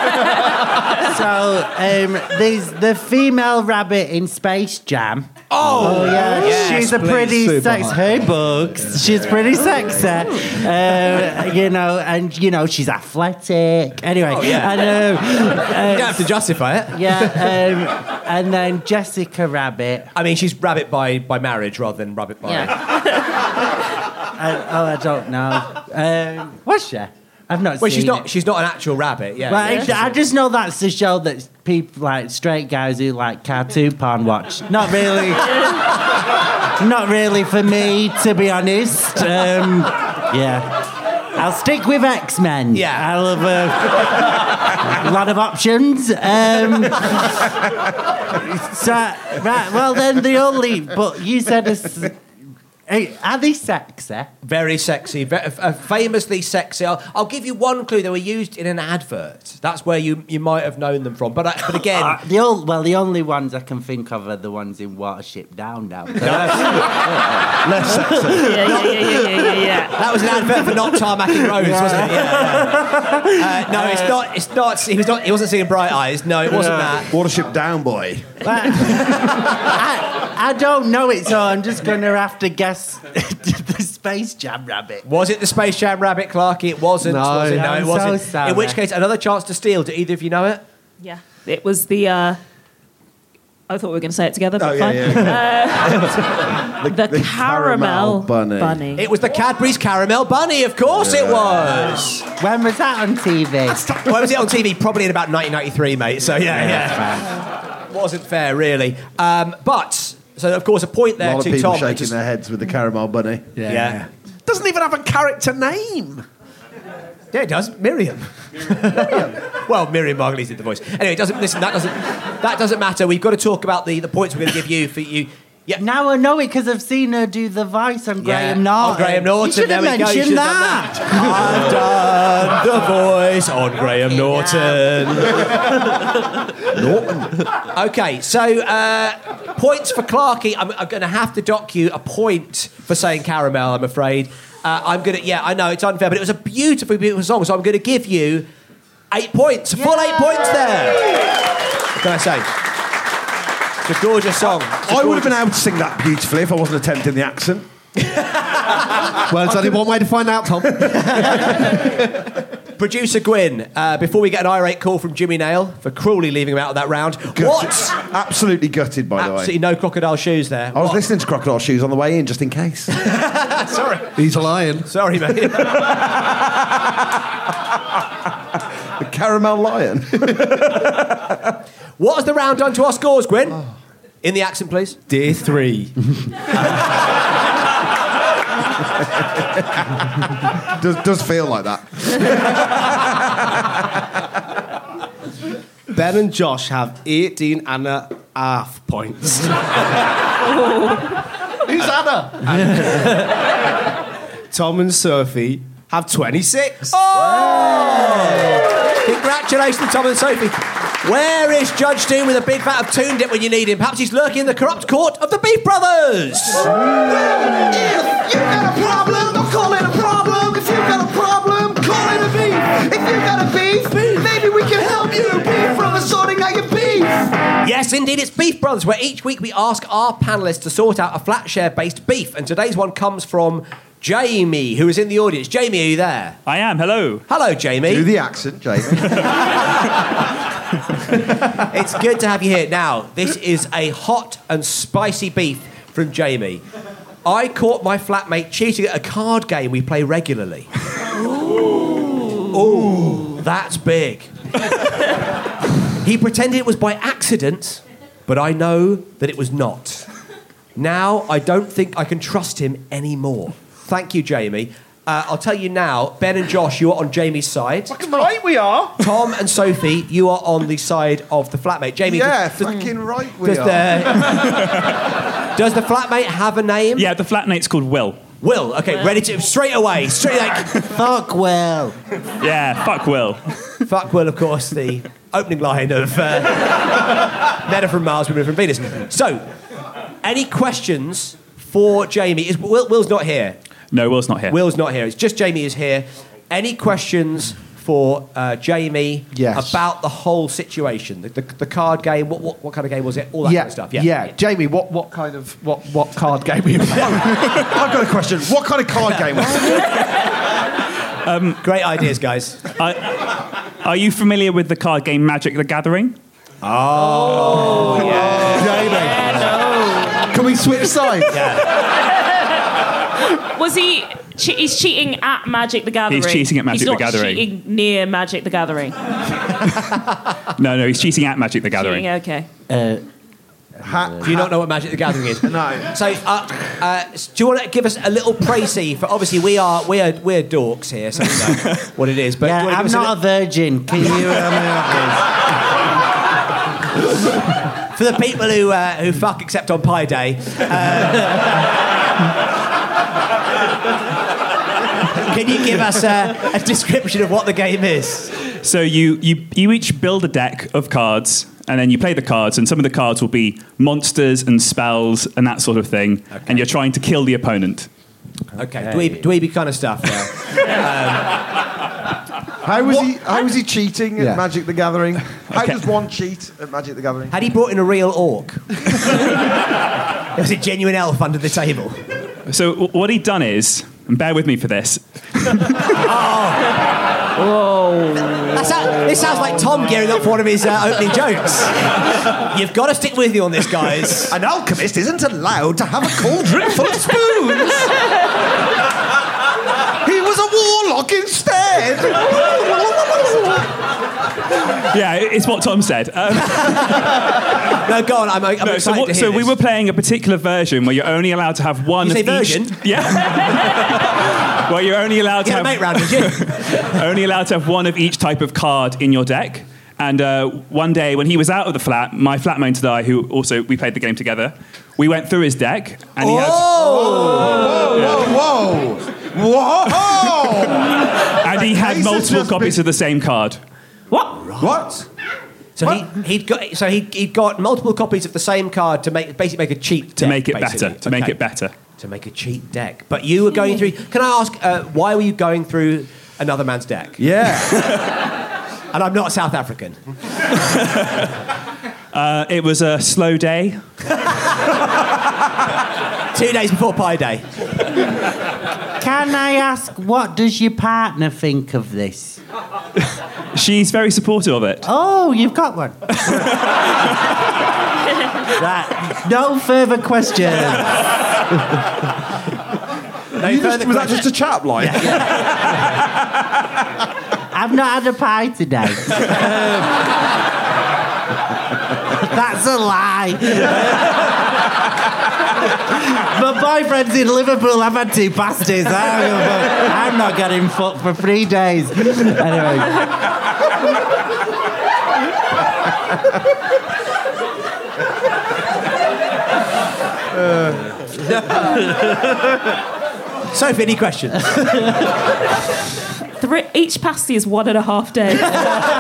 so, um, there's the female rabbit in Space Jam. Oh, Oh, yeah. yes, She's a please. pretty Super sex. hot. Her books. She's pretty sexy. Uh, you know, and, you know, she's athletic. Anyway. Oh, yeah. And, um, You don't have to justify it. yeah. Um, and then Jessica Rabbit. I mean, she's rabbit by, by marriage rather than rabbit by... Yeah. I, oh, I don't know. Um, what's she? I've not Well, seen she's not. it. She's not an actual rabbit. Yeah. But yeah. I, I just know that's the show that people like straight guys who like cartoon porn watch. Not really. Not really for me, to be honest. Um, yeah. I'll stick with X-Men. Yeah. I love uh, a lot of options. Um, so, right, well then the only... But you said... A, Hey, are they sexy? Very sexy, ve- uh, famously sexy. I'll, I'll give you one clue. They were used in an advert. That's where you, you might have known them from. But uh, but again, Uh, the old, well, the only ones I can think of are the ones in Watership Down now. Less sexy. Yeah, yeah, yeah, yeah, yeah, yeah, yeah. that was an advert for not tarmacking roads, wasn't it? Yeah. yeah. Uh, no, it's not. It's not. He was not. He wasn't singing Bright Eyes. No, it wasn't that. Watership Down, boy. I, I don't know it, so I'm just going to have to guess the Space Jam rabbit. Was it the Space Jam Rabbit, Clarky? It wasn't. No. was it? No, I'm it so wasn't. sorry. In which case, another chance to steal. Do either of you know it? Yeah. It was the. Uh, I thought we were going to say it together, but Oh, fine. yeah, yeah. Uh, the, the caramel, caramel bunny. It was the Cadbury's Caramel Bunny. Of course, it was. When was that on T V? Well, was it on T V? Probably in about nineteen ninety-three, mate. So yeah, yeah. Wasn't fair, really. Um, but so of course a point A there lot to of people Tom. shaking just- their heads with the caramel bunny. yeah. Doesn't even have a character name. Yeah, it does. Miriam. Miriam. Well, Miriam Margolyes did the voice. Anyway, it doesn't. Listen, that doesn't. That doesn't matter. We've got to talk about the, the points we're going to give you for you. Yeah. Now I know it because I've seen her do the voice on Graham Norton. On Graham Norton. You should there have we go. You mentioned should have that. done that. I've done the voice on Graham Norton. Norton. Okay, so uh, points for Clarky. I'm, I'm going to have to dock you a point for saying caramel, I'm afraid. Uh, I'm going to, yeah, I know, it's unfair, but it was a beautiful, beautiful song, so I'm going to give you eight points. A full eight points there. What can I say? It's a gorgeous song. It's a I would have been gorgeous- able to sing that beautifully if I wasn't attempting the accent. Well, there's only one way to find out, Tom. Producer Gwyn, uh, before we get an irate call from Jimmy Nail for cruelly leaving him out of that round, Gutted. what? Absolutely gutted, by Absolutely the way. no crocodile shoes there. I was What? listening to Crocodile Shoes on the way in, just in case. Sorry. He's lying. Sorry, mate. The Caramel Lion. What has the round done to our scores, Gwyn? In the accent, please. Day three. does, does feel like that. Ben and Josh have eighteen and a half points. Who's Anna? Tom and Sophie have twenty-six. Oh! Congratulations, Tom and Sophie. Where is Judge Doom with a big vat of tune dip when you need him? Perhaps he's lurking in the corrupt court of the Beef Brothers. If you got a problem, don't call it a problem. If you got a problem, call it a beef. If you got a beef, maybe we can help you. Beef Brothers sorting out your beef. Yes, indeed, it's Beef Brothers, where each week we ask our panellists to sort out a flat share-based beef. And today's one comes from Jamie, who is in the audience. Jamie, are you there? I am, hello. Hello, Jamie. Do the accent, Jamie. It's good to have you here. Now, this is a hot and spicy beef from Jamie. I caught my flatmate cheating at a card game we play regularly. Ooh. Ooh, that's big. He pretended it was by accident, but I know that it was not. Now, I don't think I can trust him anymore. Thank you, Jamie. Uh, I'll tell you now, Ben and Josh, you are on Jamie's side. Fucking right we are. Tom and Sophie, you are on the side of the flatmate. Jamie, Yeah, does, does, fucking right we does are. the, does the flatmate have a name? Yeah, the flatmate's called Will. Will, okay, ready to... Straight away, straight like... Fuck Will. Yeah, fuck Will. Fuck Will, of course, the opening line of uh, Men Are From Mars, Women Are From Venus. So, any questions for Jamie? Is Will, Will's not here. No, Will's not here. Will's not here. It's just Jamie is here. Any questions for uh, Jamie Yes. about the whole situation? The, the, the card game, what, what, what kind of game was it? All that yeah, kind of stuff. Yeah. yeah. Jamie, what, what kind of what what card game were you playing? I've got a question. What kind of card game was it? Um, Great ideas, guys. Are, are you familiar with the card game Magic the Gathering? Oh, yeah. Jamie. Can we switch sides? Was he? Che- he's cheating at Magic the Gathering. He's cheating at Magic he's the not Gathering. Cheating near Magic the Gathering. No, no, he's cheating at Magic the Gathering. Cheating, okay. Uh, Ha- Do you not know what Magic the Gathering is? No. So, uh, uh, do you want to give us a little précis for? Obviously, we are we're we're dorks here, so we know what it is. But do yeah, you wanna I'm give us a not a virgin. Can you help me out, For the people who uh, who fuck except on Pi Day, uh, can you give us a, a description of what the game is? So you, you, you each build a deck of cards, and then you play the cards, and some of the cards will be monsters and spells and that sort of thing, Okay. and you're trying to kill the opponent. Okay, dweeby, dweeby kind of stuff now. How was he? How was he cheating at Yeah. Magic the Gathering? How Okay. does one cheat at Magic the Gathering? Had he brought in a real orc? Was it genuine elf under the table? So w- what he'd done is, and bear with me for this, That's how, this sounds like Tom gearing up for one of his uh, opening jokes. You've got to stick with you on this, guys. An alchemist isn't allowed to have a cauldron full of spoons. He was a warlock instead. yeah, it's what Tom said. Um, No, go on. I'm, I'm no, excited so what, to hear so we this. were playing a particular version where you're only allowed to have one You of say each. version? Yeah. Well, you're only allowed to Get a have mate round, did you? only allowed to have one of each type of card in your deck. And uh, one day, when he was out of the flat, my flatmate and I, who also we played the game together, we went through his deck, and he had Whoa, whoa, whoa, whoa! and he had Ace has multiple just copies been- of the same card. What? What? So he, he'd got so he he'd got multiple copies of the same card to make basically make a cheat To deck, make it basically. better. To make Okay. it better. To make a cheat deck. But you were going through. Can I ask uh, why were you going through another man's deck? Yeah. And I'm not South African. Uh, it was a slow day. Two days before Pi Day. Can I ask, what does your partner think of this? She's very supportive of it. Oh, you've got one. Right. No further questions. No You just- further was that questions? just a chat line? I've not had a pie today. That's a lie. My boyfriend's in Liverpool. I've had two pasties. I'm not getting fucked for three days. Anyway. Sophie, any questions? Three, each pasty is one and a half days. No,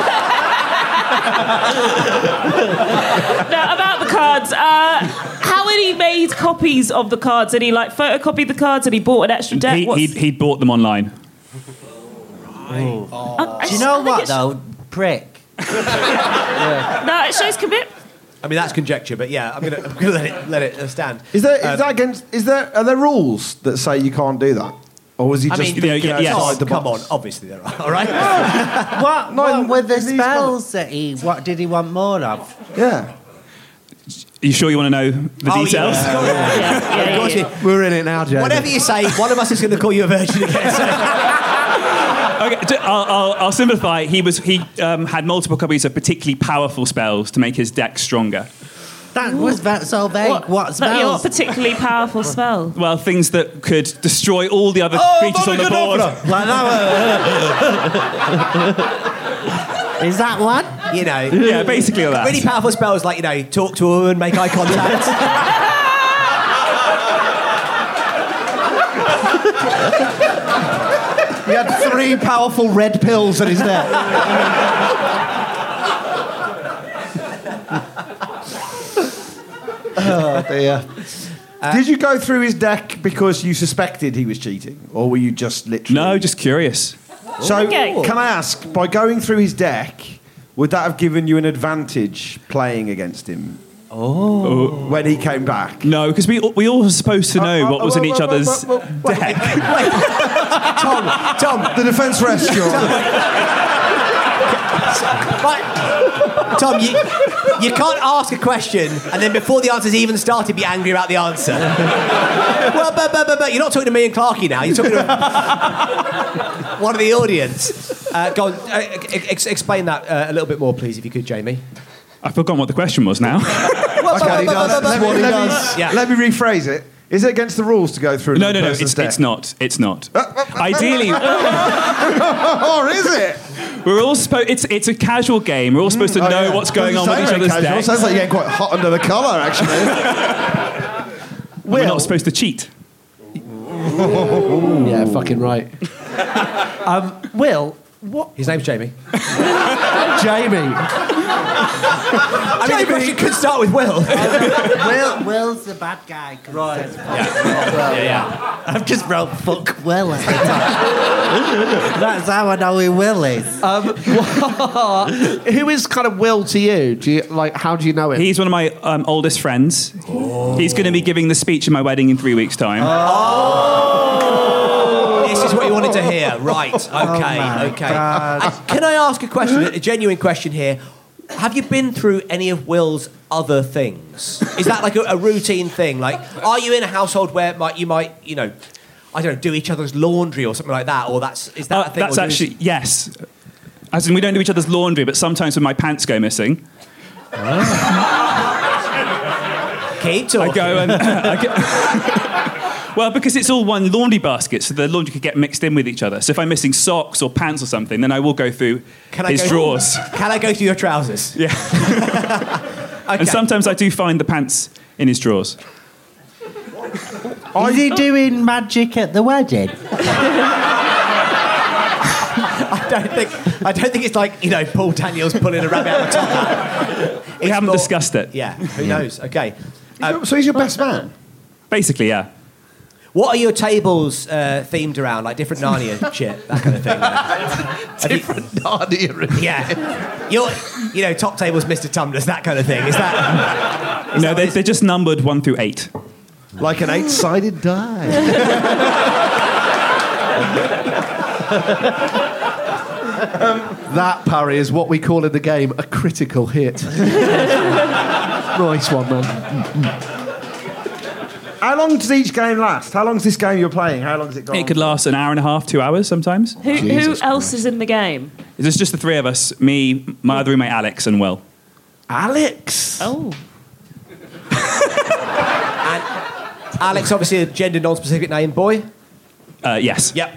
about the cards. Uh, how had he made copies of the cards? Had he like photocopied the cards? Had he bought an extra deck? He, What's- he'd, he'd bought them online. I- I Do you s- know I think what, it's- though? Prick. No, it shows commit. I mean, that's conjecture, but yeah, I'm gonna, I'm gonna let it let it uh, stand. Is there is Um, that against? Is there are there rules that say you can't do that, or was he I just mean, thinking yeah, yes. outside the come box? on, obviously there are. All right. What, No, what were the these spells that he... What did he want more of? Yeah. you sure you want to know the Oh, details? yeah. Yeah, yeah, Of course yeah. you- We're in it now, Jamie. Whatever you say, one of us is going to call you a virgin again. So. Okay, j- I'll, I'll, I'll simplify. He was he um, had multiple copies of particularly powerful spells to make his deck stronger. That was that so vague. What, what Not your spells? particularly powerful spell. Well, things that could destroy all the other Oh, creatures on the board. Like that one. Is that one? You know. Yeah, basically that. Really powerful spells like, you know, talk to a woman, make eye contact. He had three powerful red pills in his neck. Oh dear. Did you go through his deck because you suspected he was cheating, or were you just literally? No, just curious. So, Okay. can I ask, by going through his deck, would that have given you an advantage playing against him? Oh. When he came back? No, because we we all were supposed to know Uh, uh, what was in uh, each uh, uh, other's uh, uh, wait, deck. Tom, Tom, The defence rests, John. right. Tom, you, you can't ask a question and then before the answer's even started, be angry about the answer. Well, but, but, but, but you're not talking to me and Clarky now. You're talking to one of the audience. Uh, go on, uh, ex- explain that uh, a little bit more, please, if you could, Jamie. I've forgotten what the question was now. Okay, he does. Let me, what he let, does. me, Yeah. let me rephrase it. Is it against the rules to go through No, another no, no. person's It's, deck? it's not. It's not. Ideally, Or is it? we're all supposed. It's it's a casual game. We're all supposed to Oh, know yeah. what's going on Doesn't with each sound very other's casual. decks. Sounds like you're getting quite hot under the collar, actually. We're not supposed to cheat. Yeah, fucking right. um, Will, what? His name's Jamie. Jamie. I mean, the question could start with Will. Will, Will's the bad guy. Right. Yeah, yeah. I've just wrote fuck Will at the top. That's how I know who Will is. Um, what- who is kind of Will to you? Do you like? How do you know him? He's one of my um, oldest friends. He's going to be giving the speech at my wedding in three weeks' time. This is what you wanted to hear. Right. Okay. my okay. God. Uh, can I ask a question, a genuine question here? Have you been through any of Will's other things? Is that like a, a routine thing? Like, are you in a household where might, you might, you know, I don't know, do each other's laundry or something like that? Or that's is that Uh, a thing? that's or do you- actually yes. As in, we don't do each other's laundry, but sometimes when my pants go missing, Keep talking. I go and I get, well, because it's all one laundry basket, so the laundry could get mixed in with each other. So if I'm missing socks or pants or something, then I will go through Can I his go- drawers. Can I go through your trousers? Yeah. Okay. And sometimes I do find the pants in his drawers. Is he doing magic at the wedding? I don't think. I don't think it's like, you know, Paul Daniels pulling a rabbit out of the top hat. We haven't discussed it. Yeah. Who knows? Okay. Um, So he's your best man? Basically, yeah. What are your tables uh, themed around? Like different Narnia shit, that kind of thing. Have you- different Narnia. yeah. Your, you know, top tables, Mister Tumblers, that kind of thing. Is that? Is No, that they, what they're just numbered one through eight. Like an eight-sided die. That, Parry, is what we call in the game a critical hit. Nice one, man. How long does each game last? How long's this game you're playing? How long has it gone? It could last an hour and a half, two hours sometimes. Who, who else is in the game? There's just the three of us, me, my other roommate Alex, and Will. Alex. Oh. Alex, obviously a gender non-specific name, boy. Uh, yes. Yep.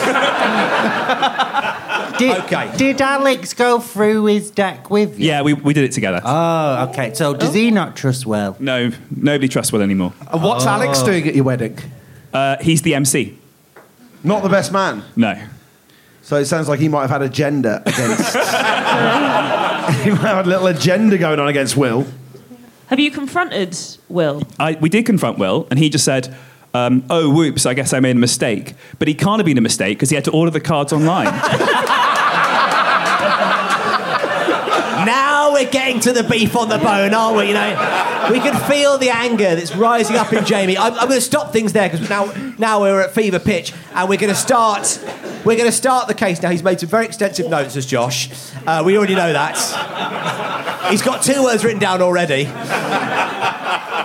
Did, Okay. Did Alex go through his deck with you? Yeah, we, we did it together. Oh, okay. So does he not trust Will? No, nobody trusts Will anymore. And what's Alex doing at your wedding? Uh, he's the M C. Not the best man. No. So it sounds like he might have had agenda against... he might have had a little agenda going on against Will. Have you confronted Will? I, we did confront Will, and he just said, um, oh, whoops, I guess I made a mistake. But he can't have been a mistake because he had to order the cards online. Now we're getting to the beef on the bone, aren't we? You know, we can feel the anger that's rising up in Jamie. I'm, I'm going to stop things there because now, now we're at fever pitch, and we're going to start. We're going to start the case now. He's made some very extensive notes, as Josh. Uh, we already know that. He's got two words written down already.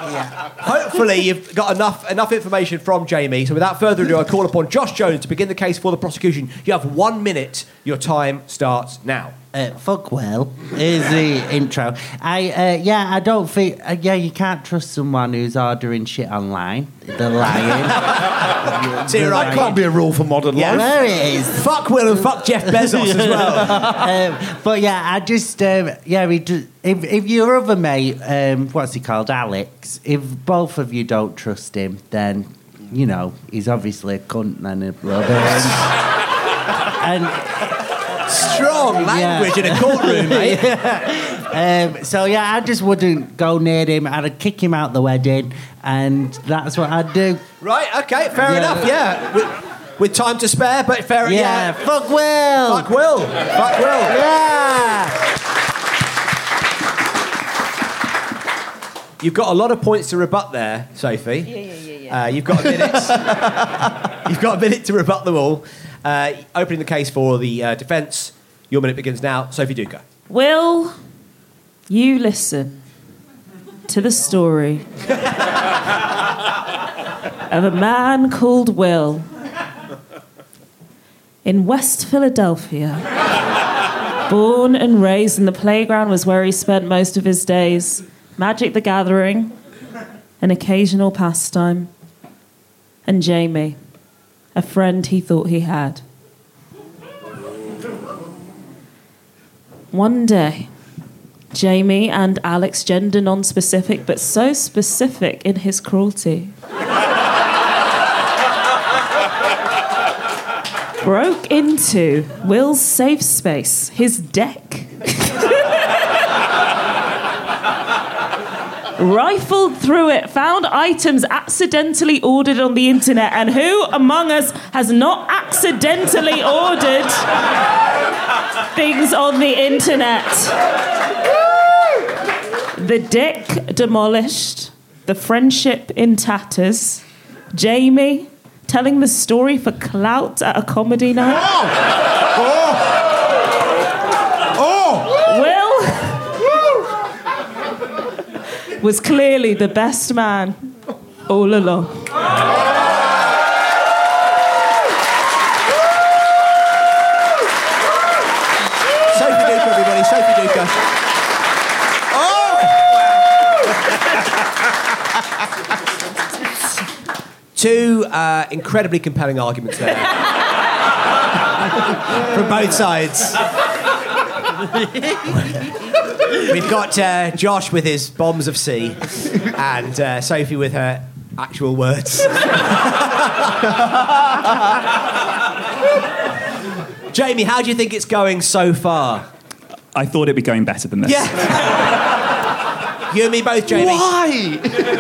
Hopefully you've got enough enough information from Jamie. So without further ado, I call upon Josh Jones to begin the case for the prosecution. You have one minute. Your time starts now. Uh, fuck well, is the intro. I uh, yeah, I don't think uh, yeah, you can't trust someone who's ordering shit online. They're lying. So you're right. That can't be a rule for modern Yeah. life. There it is. Fuck Will and fuck Jeff Bezos as well. um, but yeah, I just um, yeah, we do, if if your other mate, um, what's he called, Alex? If both of you don't trust him, then you know he's obviously a cunt and a rubber. and. Strong language yeah. in a courtroom, mate. yeah. um, so yeah, I just wouldn't go near him. I'd kick him out the wedding, and that's what I'd do. Right? Okay. Fair Yeah. enough. Yeah. With, with time to spare, but fair. Yeah. Yeah. Fuck Will. Fuck Will. Fuck Will. Yeah. You've got a lot of points to rebut there, Sophie. Yeah, yeah, yeah, yeah. Uh, you've got a minute. You've got a minute to rebut them all. Uh, opening the case for the uh, defence. Your minute begins now. Sophie Duker. Will you listen to the story of a man called Will in West Philadelphia? Born and raised in the playground was where he spent most of his days. Magic the Gathering, an occasional pastime, and Jamie, a friend he thought he had. One day, Jamie and Alex, gender non-specific, but so specific in his cruelty, broke into Will's safe space, his deck. Rifled through it, found items accidentally ordered on the internet, and who among us has not accidentally ordered things on the internet? The deck demolished, the friendship in tatters, Jamie telling the story for clout at a comedy night. Oh! Oh! Will was clearly the best man all along. Sophie Duker, everybody. Sophie Duker. Two uh, incredibly compelling arguments there. From both sides. We've got uh, Josh with his bombs of C and uh, Sophie with her actual words. Jamie, how do you think it's going so far? I thought it'd be going better than this. Yeah. You and me both, Jamie. Why?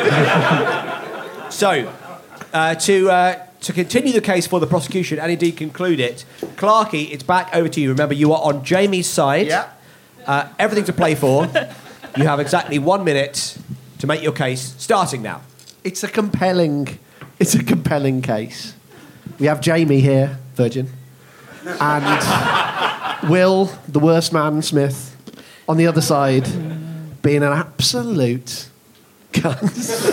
So, uh, to uh, to continue the case for the prosecution and indeed conclude it, Clarky, it's back over to you. Remember, you are on Jamie's side. Yeah. Uh, everything to play for. You have exactly one minute to make your case, starting now. It's a compelling, it's a compelling case. We have Jamie here, Virgin, and Will, the worst man, Smith, on the other side, being an absolute cunt.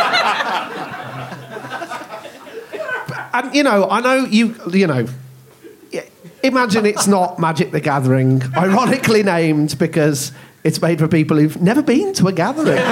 And you know, I know you. You know, imagine it's not Magic the Gathering, ironically named because it's made for people who've never been to a gathering.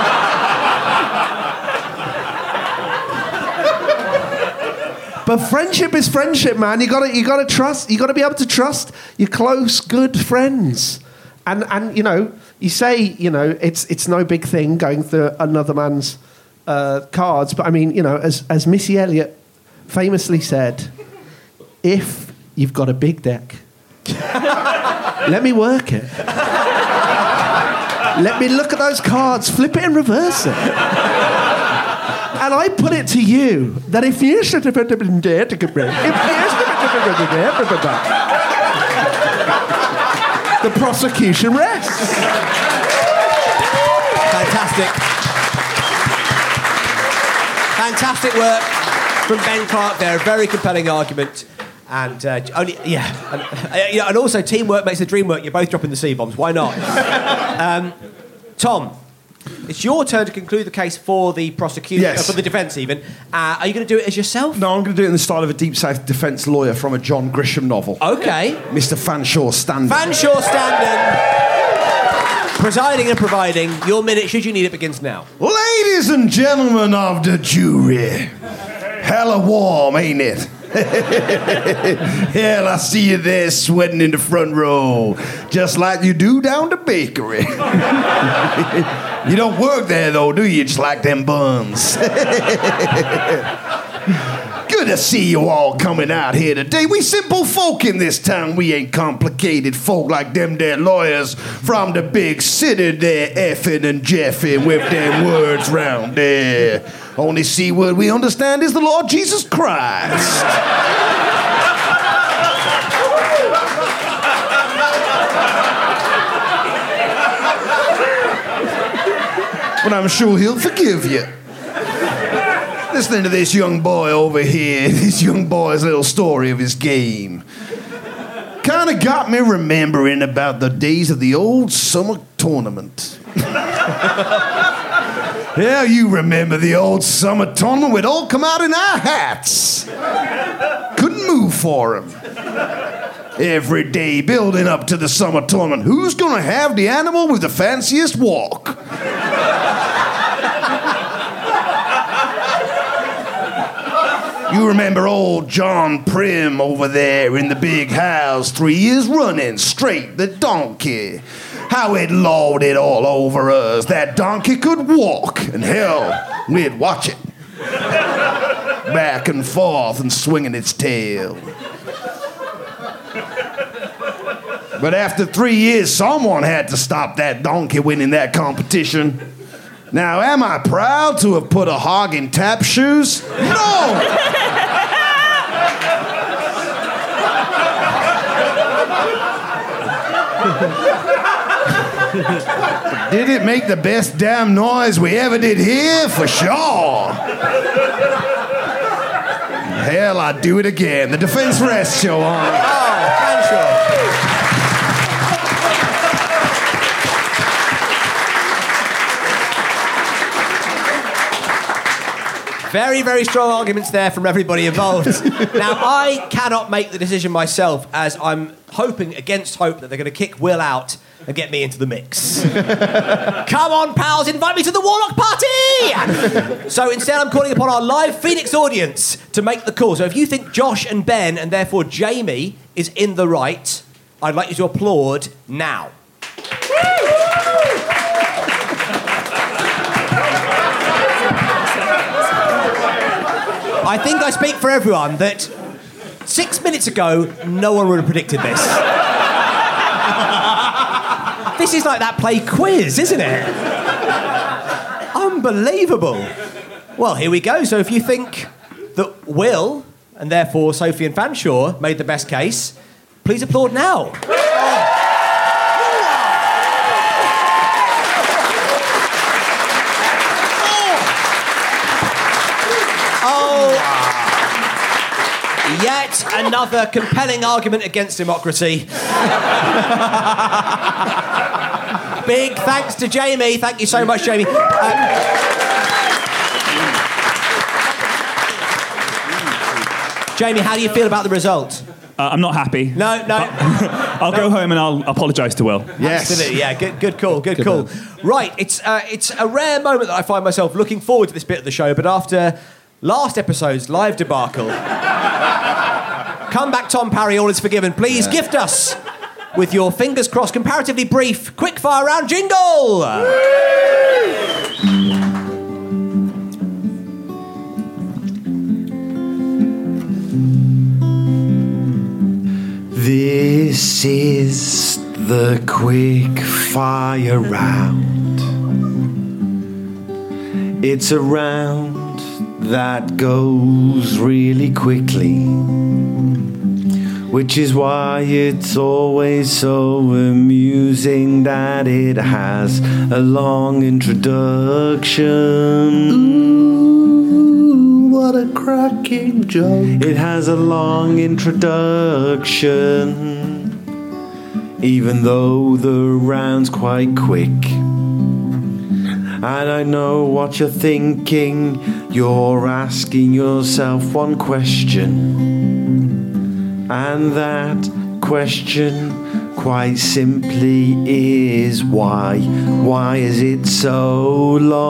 But friendship is friendship, man. You gotta, you gotta trust. You gotta be able to trust your close, good friends. And and you know, you say, you know, it's it's no big thing going through another man's uh, cards. But I mean, you know, as as Missy Elliott famously said, if you've got a big deck, let me work it. Let me look at those cards, flip it and reverse it. And I put it to you that if you should have been dead to get ready, the prosecution rests. Fantastic. Fantastic work from Ben Clark there. A very compelling argument. And uh, only, yeah, and, uh, yeah, and also teamwork makes the dream work. You're both dropping the C-bombs. Why not? um, Tom, It's your turn to conclude the case for the prosecution, Yes. uh, for the defence even. Uh, are you going to do it as yourself? No, I'm going to do it in the style of a Deep South defence lawyer from a John Grisham novel. Okay. Mister Fanshawe Standen. Fanshawe Standen, presiding and providing. Your minute, should you need it, begins now. Ladies and gentlemen of the jury, hella warm, ain't it? Hell, I see you there sweating in the front row, just like you do down the bakery. You don't work there, though, do you? Just like them buns. Good to see you all coming out here today. We simple folk in this town. We ain't complicated folk like them there lawyers from the big city there effing and jeffing with them words round there. Only C word we understand is the Lord Jesus Christ. But I'm sure he'll forgive you. Listening to this young boy over here, this young boy's little story of his game, kind of got me remembering about the days of the old summer tournament. Yeah, you remember the old summer tournament? We'd all come out in our hats. Couldn't move for 'em. Every day building up to the summer tournament. Who's going to have the animal with the fanciest walk? You remember old John Prim over there in the big house, three years running, straight, the donkey. How it lawed it all over us. That donkey could walk, and hell, we'd watch it. Back and forth and swinging its tail. But after three years, someone had to stop that donkey winning that competition. Now, am I proud to have put a hog in tap shoes? No! Did it make the best damn noise we ever did here? For sure. Hell, I'd do it again. The Defence Rest Show on. Oh, Fanshawe. Very, very strong arguments there from everybody involved. Now, I cannot make the decision myself, as I'm hoping against hope that they're going to kick Will out and get me into the mix. Come on, pals, invite me to the Warlock Party! So instead, I'm calling upon our live Phoenix audience to make the call. So if you think Josh and Ben, and therefore Jamie, is in the right, I'd like you to applaud now. I think I speak for everyone that six minutes ago, no one would have predicted this. This is like that play Quiz, isn't it? Unbelievable. Well, here we go. So if you think that Will, and therefore Sophie and Fanshawe, made the best case, please applaud now. Yet another compelling argument against democracy. Big thanks to Jamie. Thank you so much, Jamie. Um, Jamie, how do you feel about the result? Uh, I'm not happy. No, no. I'll go home and I'll apologise to Will. Yes. Absolutely, yeah. Good, good call. Good, good call. Man. Right, it's uh, it's a rare moment that I find myself looking forward to this bit of the show, but after last episode's live debacle, come back, Tom Parry. All is forgiven. Please yeah. gift us with your fingers crossed, comparatively brief, quick-fire round jingle. This is the quick fire round. It's a round that goes really quickly, which is why it's always so amusing that it has a long introduction. Ooh, what a cracking joke. It has a long introduction, even though the round's quite quick. And I know what you're thinking. You're asking yourself one question. And that question, quite simply, is why? Why is it so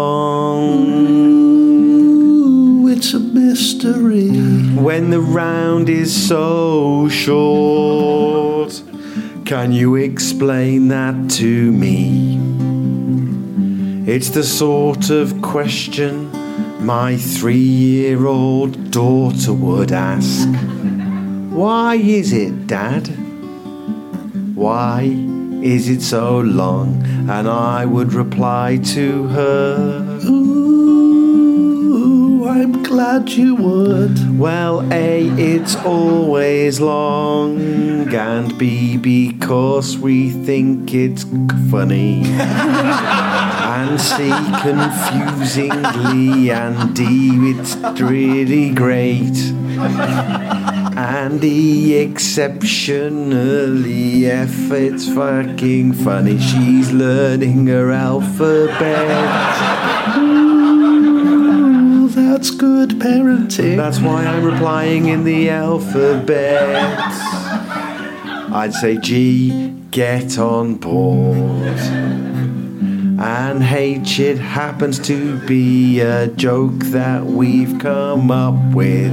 long? It's a mystery. When the round is so short, can you explain that to me? It's the sort of question my three-year-old daughter would ask. Why is it, Dad? Why is it so long? And I would reply to her, Ooh, I'm glad you would. well, A, it's always long, and B, because we think it's funny, and C, confusingly, and D, it's really great, and E, exceptionally, F, it's fucking funny. She's learning her alphabet. Ooh, that's good parenting. That's why I'm replying in the alphabet. I'd say G, get on board. And H, it happens to be a joke that we've come up with.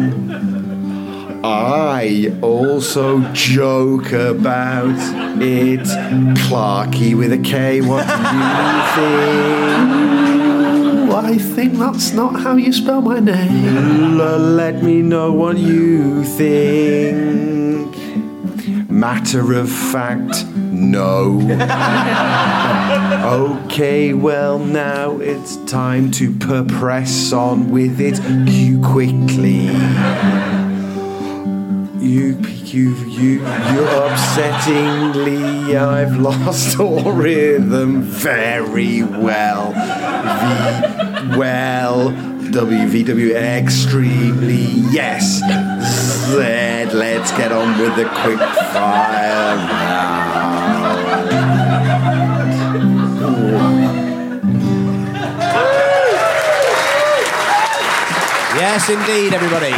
I also joke about it. Clarky with a K, what do you think? Ooh, I think that's not how you spell my name. L- let me know what you think. Matter of fact, no. Okay, well now it's time to p- press on with it. You quickly. You, you, you, you upsettingly, I've lost all rhythm very well. V, well, W V W extremely, yes. Z, let's get on with the quick fire round. Yes, indeed, everybody.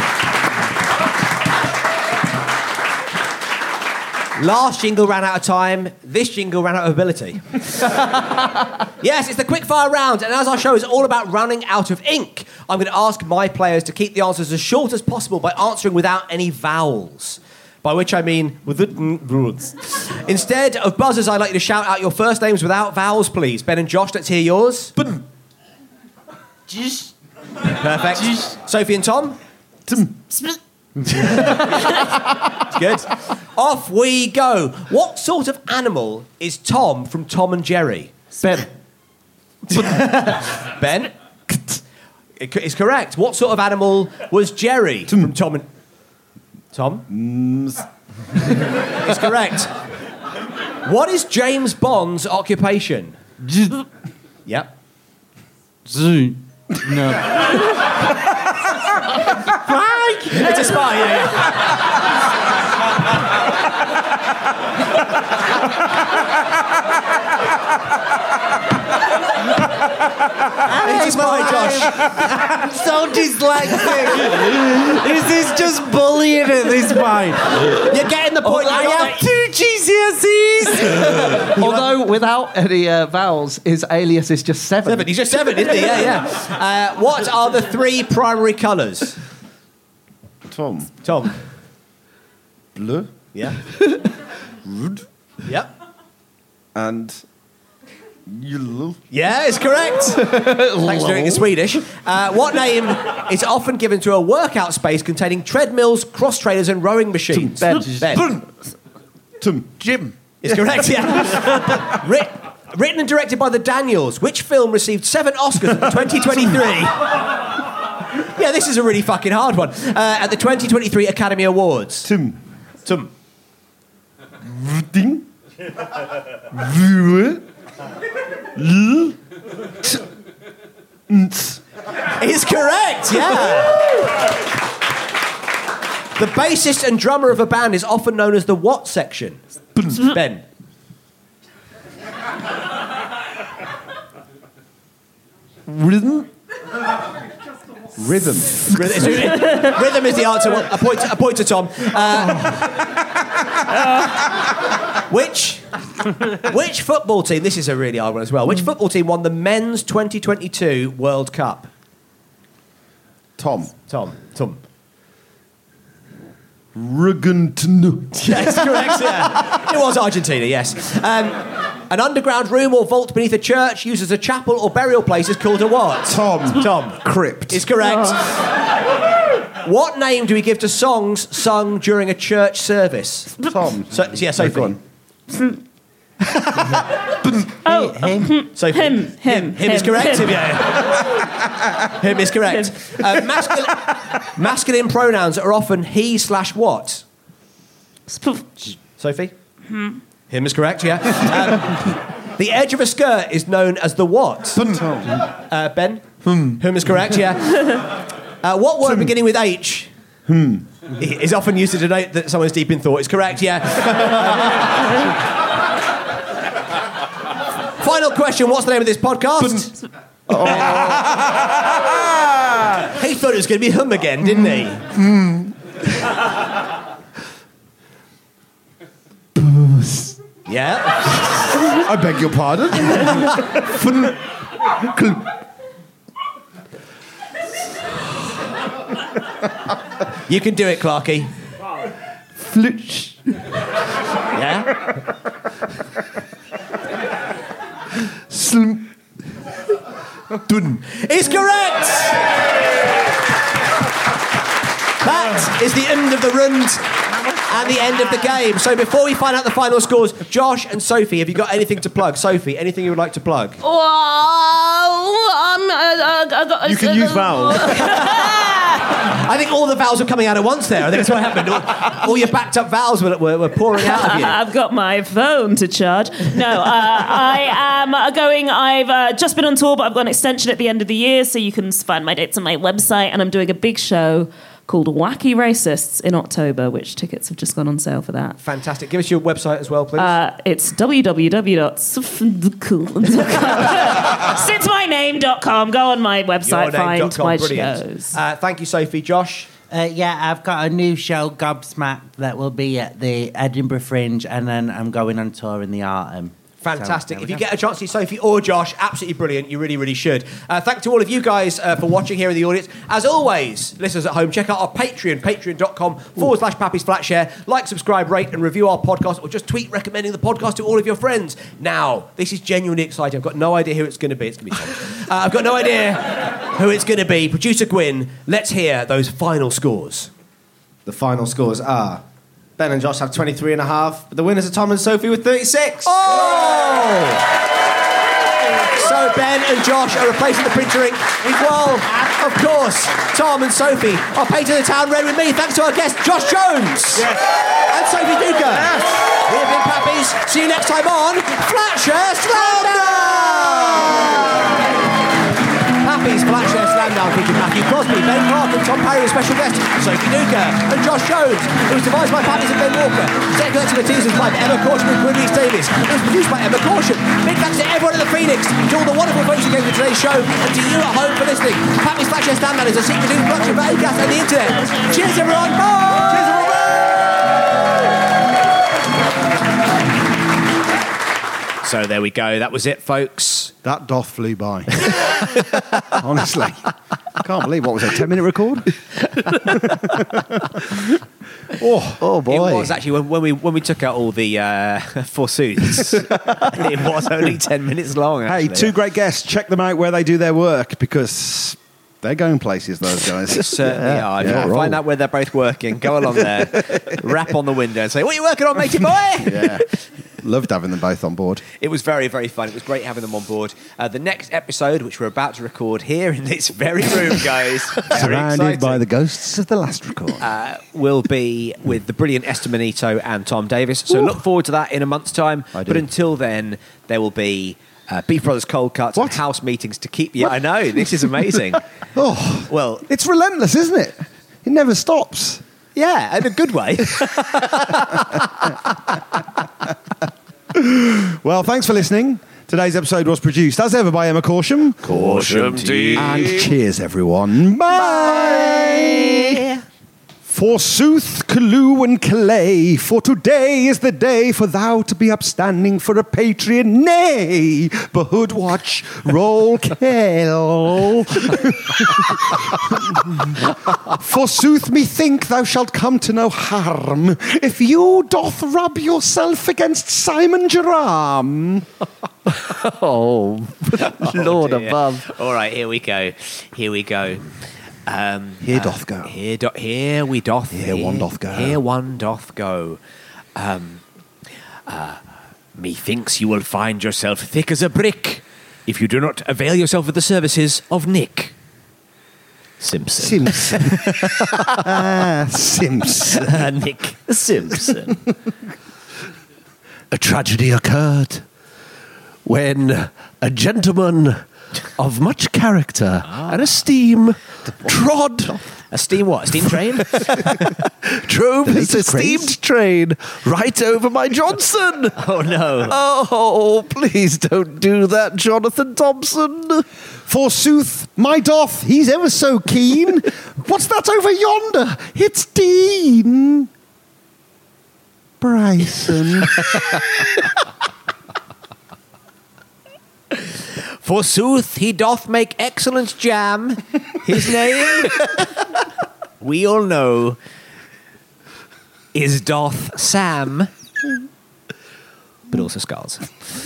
Last jingle ran out of time. This jingle ran out of ability. Yes, it's the quickfire round, and as our show is all about running out of ink, I'm going to ask my players to keep the answers as short as possible by answering without any vowels. By which I mean with the words. Instead of buzzers, I'd like you to shout out your first names without vowels, please. Ben and Josh, let's hear yours. Perfect. Sophie and Tom. It's good. Off we go. What sort of animal is Tom from Tom and Jerry? Ben. Ben? It's correct. What sort of animal was Jerry from Tom and... Tom? It's correct. What is James Bond's occupation? Yep. Zoo. No. It's a spy, yeah, yeah. It's a spy, Josh. I'm so dyslexic. Is this just bullying at this point? You're getting the point. I have two G C S Es. Although without any uh, vowels, his alias is just seven. Seven. He's just seven, isn't he? Yeah, yeah. Uh, what are the three primary colours? Tom. Tom. Bleu. Yeah. Red. Yep. And yellow. Yeah, it's correct. Thanks for doing it in Swedish. Uh, what name is often given to a workout space containing treadmills, cross trainers, and rowing machines? Ben. Ben. Tom. Jim. It's correct, yeah. Writ- written and directed by the Daniels, which film received seven Oscars in twenty twenty-three? Yeah, this is a really fucking hard one. Uh, at the twenty twenty-three Academy Awards. Tim. Tim. Ding. Vue. L. T. Nt. It's correct, yeah. The bassist and drummer of a band is often known as the what section? Ben. Rhythm? Rhythm. Rhythm, rhythm is the answer. Well, a point. To, a point to Tom. Uh, which which football team? This is a really hard one as well. Which football team won the men's twenty twenty-two World Cup? Tom. Tom. Tom. Argentina. Yes, correct. Yeah. It was Argentina. Yes. Um, an underground room or vault beneath a church used as a chapel or burial place is called a what? Tom. Tom. Crypt. Is correct. What name do we give to songs sung during a church service? Tom. So, yeah, Sophie. Go on. Oh, Him. Sophie. him, him, Him is correct. Him. Yeah. Him is correct. Uh, masculine, masculine pronouns are often he slash what? Sophie? Hmm. Him is correct, yeah. Um, the edge of a skirt is known as the what? Uh, Ben? Hmm. Whom is correct, yeah. Uh, what word beginning with H Hmm. is often used to denote that someone's deep in thought? Is correct, yeah. Final question, what's the name of this podcast? Oh. He thought it was going to be hum again, didn't he? Mm. Yeah. I beg your pardon. Fun. Cl- You can do it, Clarky. Flitch. Yeah? Slim. Dun. Is correct! That is the end of the rund and the end of the game. So before we find out the final scores, Josh and Sophie, have you got anything to plug? Sophie, anything you would like to plug? Oh, um, uh, uh, uh, You can use vowels. I think all the vowels are coming out at once there. I think that's what happened. All, all your backed up vowels were, were, were pouring out of you. I've got my phone to charge. No, uh, I am going. I've uh, just been on tour, but I've got an extension at the end of the year, so you can find my dates on my website. And I'm doing a big show called Wacky Racists in October, which tickets have just gone on sale for that. Fantastic. Give us your website as well, please. Uh, it's w w w dot sits my name dot com. Go on my website, find my Brilliant. shows. Uh, thank you, Sophie. Josh? Uh, yeah, I've got a new show, Gobsmacked, that will be at the Edinburgh Fringe, and then I'm going on tour in the autumn. Fantastic. So, if you get a chance to see Sophie or Josh, absolutely brilliant. You really, really should. Uh, thank to all of you guys uh, for watching here in the audience. As always, listeners at home, check out our Patreon, patreon.com forward slash Pappy's Flatshare. Like, subscribe, rate, and review our podcast, or just tweet recommending the podcast to all of your friends. Now, this is genuinely exciting. I've got no idea who it's going to be. It's going to be Tom. uh, I've got no idea who it's going to be. Producer Gwyn, let's hear those final scores. The final scores are... Ben and Josh have twenty-three and a half, but the winners are Tom and Sophie with thirty-six. Oh! So Ben and Josh are replacing the printer ink, while, of course, Tom and Sophie are painting the town red with me, thanks to our guest, Josh Jones. Yes. And Sophie Duker. Yes. We have been Pappies. See you next time on Flatshare Slamdown! Pappies Flatshare Slamdown featured Matthew Crosby, Ben Clark, and Tom Parry with special guests Sophie Duker and Josh Jones. It was devised by Pappies and Ben Walker. Technical expertise was by Emma Caution and Quinn Reese Davis. It was produced by Emma Caution. Big thanks to everyone at the Phoenix, to all the wonderful folks who came to today's show, and to you at home for listening. Pappies Flatshare Slamdown is a secret news production for Acast and the internet. Cheers, everyone. Bye. Cheers, everyone. So there we go. That was it, folks. That doth flew by. Honestly. I can't believe, what was it, ten minute record? oh, oh boy. It was actually, when, when we when we took out all the uh, forsooths, it was only ten minutes long, actually. Hey, two great guests. Check them out where they do their work, because they're going places, those guys. Certainly Yeah, are. If yeah, you want to roll. find out where they're both working, go along there, rap on the window and say, "What are you working on, matey boy?" Yeah. Loved having them both on board. It was very, very fun. It was great having them on board. Uh, the next episode, which we're about to record here in this very room, guys, very Surrounded exciting, by the ghosts of the last record. uh, will be with the brilliant Esther Manito and Tom Davis. So look forward to that in a month's time. I do. But until then, there will be uh, Beef Brothers Cold Cuts What? and house meetings to keep you. I know, this is amazing. Oh, Well, it's relentless, isn't it? It never stops. yeah, in a good way. Well, thanks for listening. Today's episode was produced, as ever, by Emma Corsham. Corsham tea. And cheers, everyone. Bye. Forsooth, Calloo and Calais, for today is the day for thou to be upstanding for a Patreon. Nay, Bahood watch, roll kell. Forsooth, methink thou shalt come to no harm if you doth rub yourself against Simon Jerome. Oh, Lord dear. above. All right, here we go. Here we go. Um, Here doth go. Here, do- here we doth. Here one doth go. Here one doth go. Um, uh, methinks you will find yourself thick as a brick if you do not avail yourself of the services of Nick Simpson. Simpson. ah, Simpson. Uh, Nick Simpson. A tragedy occurred when a gentleman of much character and esteem trod A steam what? A steam train? drove his latest esteemed craze? train right over my Johnson. Oh no. Oh, please don't do that, Jonathan Thompson. Forsooth, my doth, he's ever so keen. What's that over yonder? It's Dean Bryson. Forsooth, he doth make excellent jam. His name, we all know, is Doth Sam, but also Skulls.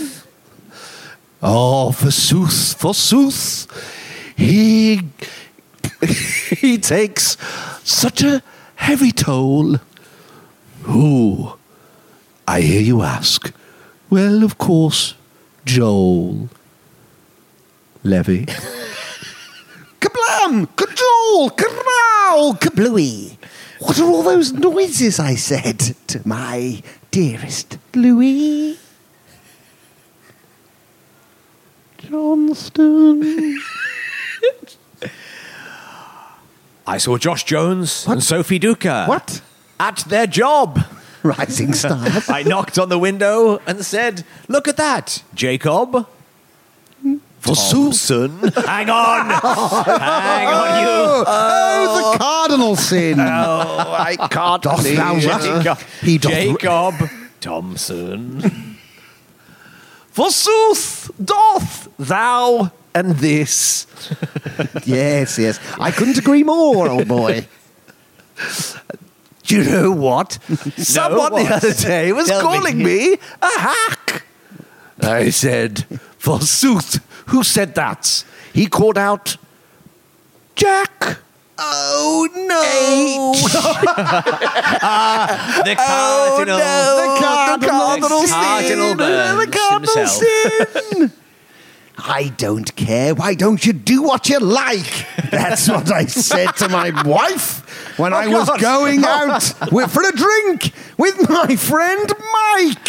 Oh, forsooth, forsooth, he he takes such a heavy toll. Who? I hear you ask. Well, of course, Joel Levy. Kablam! Cajole! Karow! Kablooey! What are all those noises I said to my dearest Louis Johnston? I saw Josh Jones and Sophie Duker. What? At their job. Rising stars. I knocked on the window and said, "Look at that, Jacob." Forsooth. Hang on. Hang on, you. Oh, the cardinal sin. Oh, I can't Doth believe thou it. rut? Jacob, He doth Jacob Thompson. Forsooth doth thou and this. Yes, yes. I couldn't agree more, old boy. Do you know what? Someone what? the other day was Tell calling me. me. a hack. I said, forsooth, who said that? He called out, Jack. Oh, no. The cardinal. The cardinal, The cardinal sin. Burns The cardinal himself. sin. I don't care. Why don't you do what you like? That's what I said to my wife when I was God. going out with, for a drink with my friend Mike.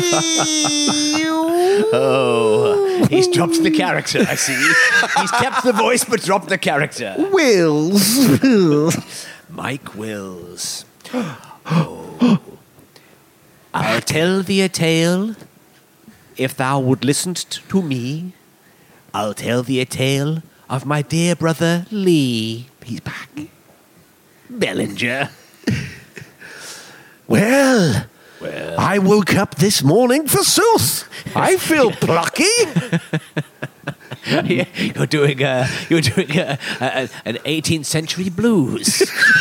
Oh, he's dropped the character, I see. He's kept the voice but dropped the character. Wills. Mike Wills. Oh. I'll tell thee a tale. If thou would listen t- to me, I'll tell thee a tale of my dear brother Lee. He's back. Bellinger. Well, Well, I woke up this morning, forsooth. I feel plucky. you're doing a, you're doing a, a, an eighteenth century blues.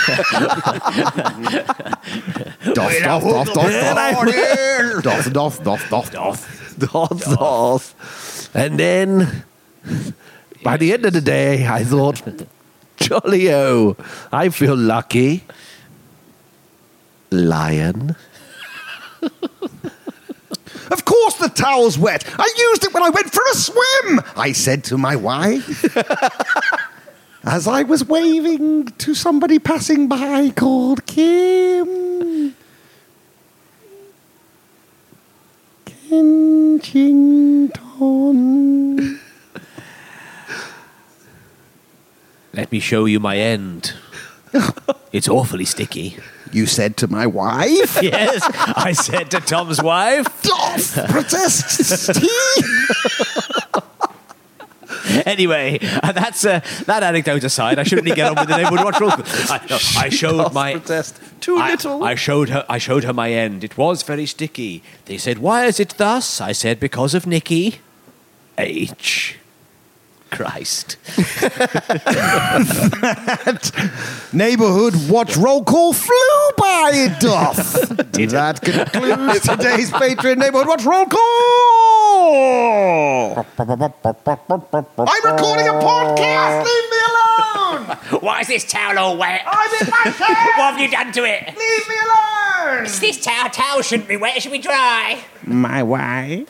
Doth, doth, doth, doth, doth. Doth, doth, doth, doth, doth. Doth, doth. And then, by the end of the day, I thought, jolly-o, I feel lucky. Lion. Of course the towel's wet. I used it when I went for a swim, I said to my wife. As I was waving to somebody passing by called Kim. Kensington. Let me show you my end. It's awfully sticky. You said to my wife. Yes, I said to Tom's wife. Doth protests tea. Anyway, uh, that's uh, that anecdote aside. I shouldn't get on with the neighbourhood watch roll call. I, no, I showed my protest. Too I, little. I showed her. I showed her my end. It was very sticky. They said, "Why is it thus?" I said, "Because of Nicky." H. Christ. Neighbourhood watch roll call flew by it doth. That concludes today's Patreon Neighbourhood watch roll call. I'm recording a podcast. Leave me alone. Why is this towel all wet? I'm in my chair. What have you done to it? Leave me alone. It's this towel. Towel shouldn't be wet. It should be dry. My wife.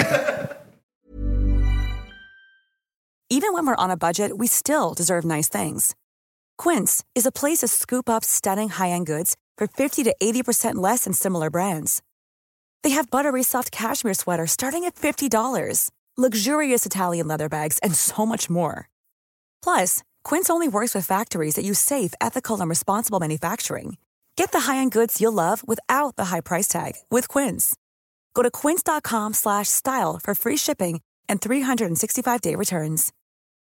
Even when we're on a budget, we still deserve nice things. Quince is a place to scoop up stunning high-end goods for fifty to eighty percent less than similar brands. They have buttery soft cashmere sweaters starting at fifty dollars, luxurious Italian leather bags, and so much more. Plus, Quince only works with factories that use safe, ethical, and responsible manufacturing. Get the high-end goods you'll love without the high price tag with Quince. Go to quince.com slash style for free shipping and three sixty-five day returns.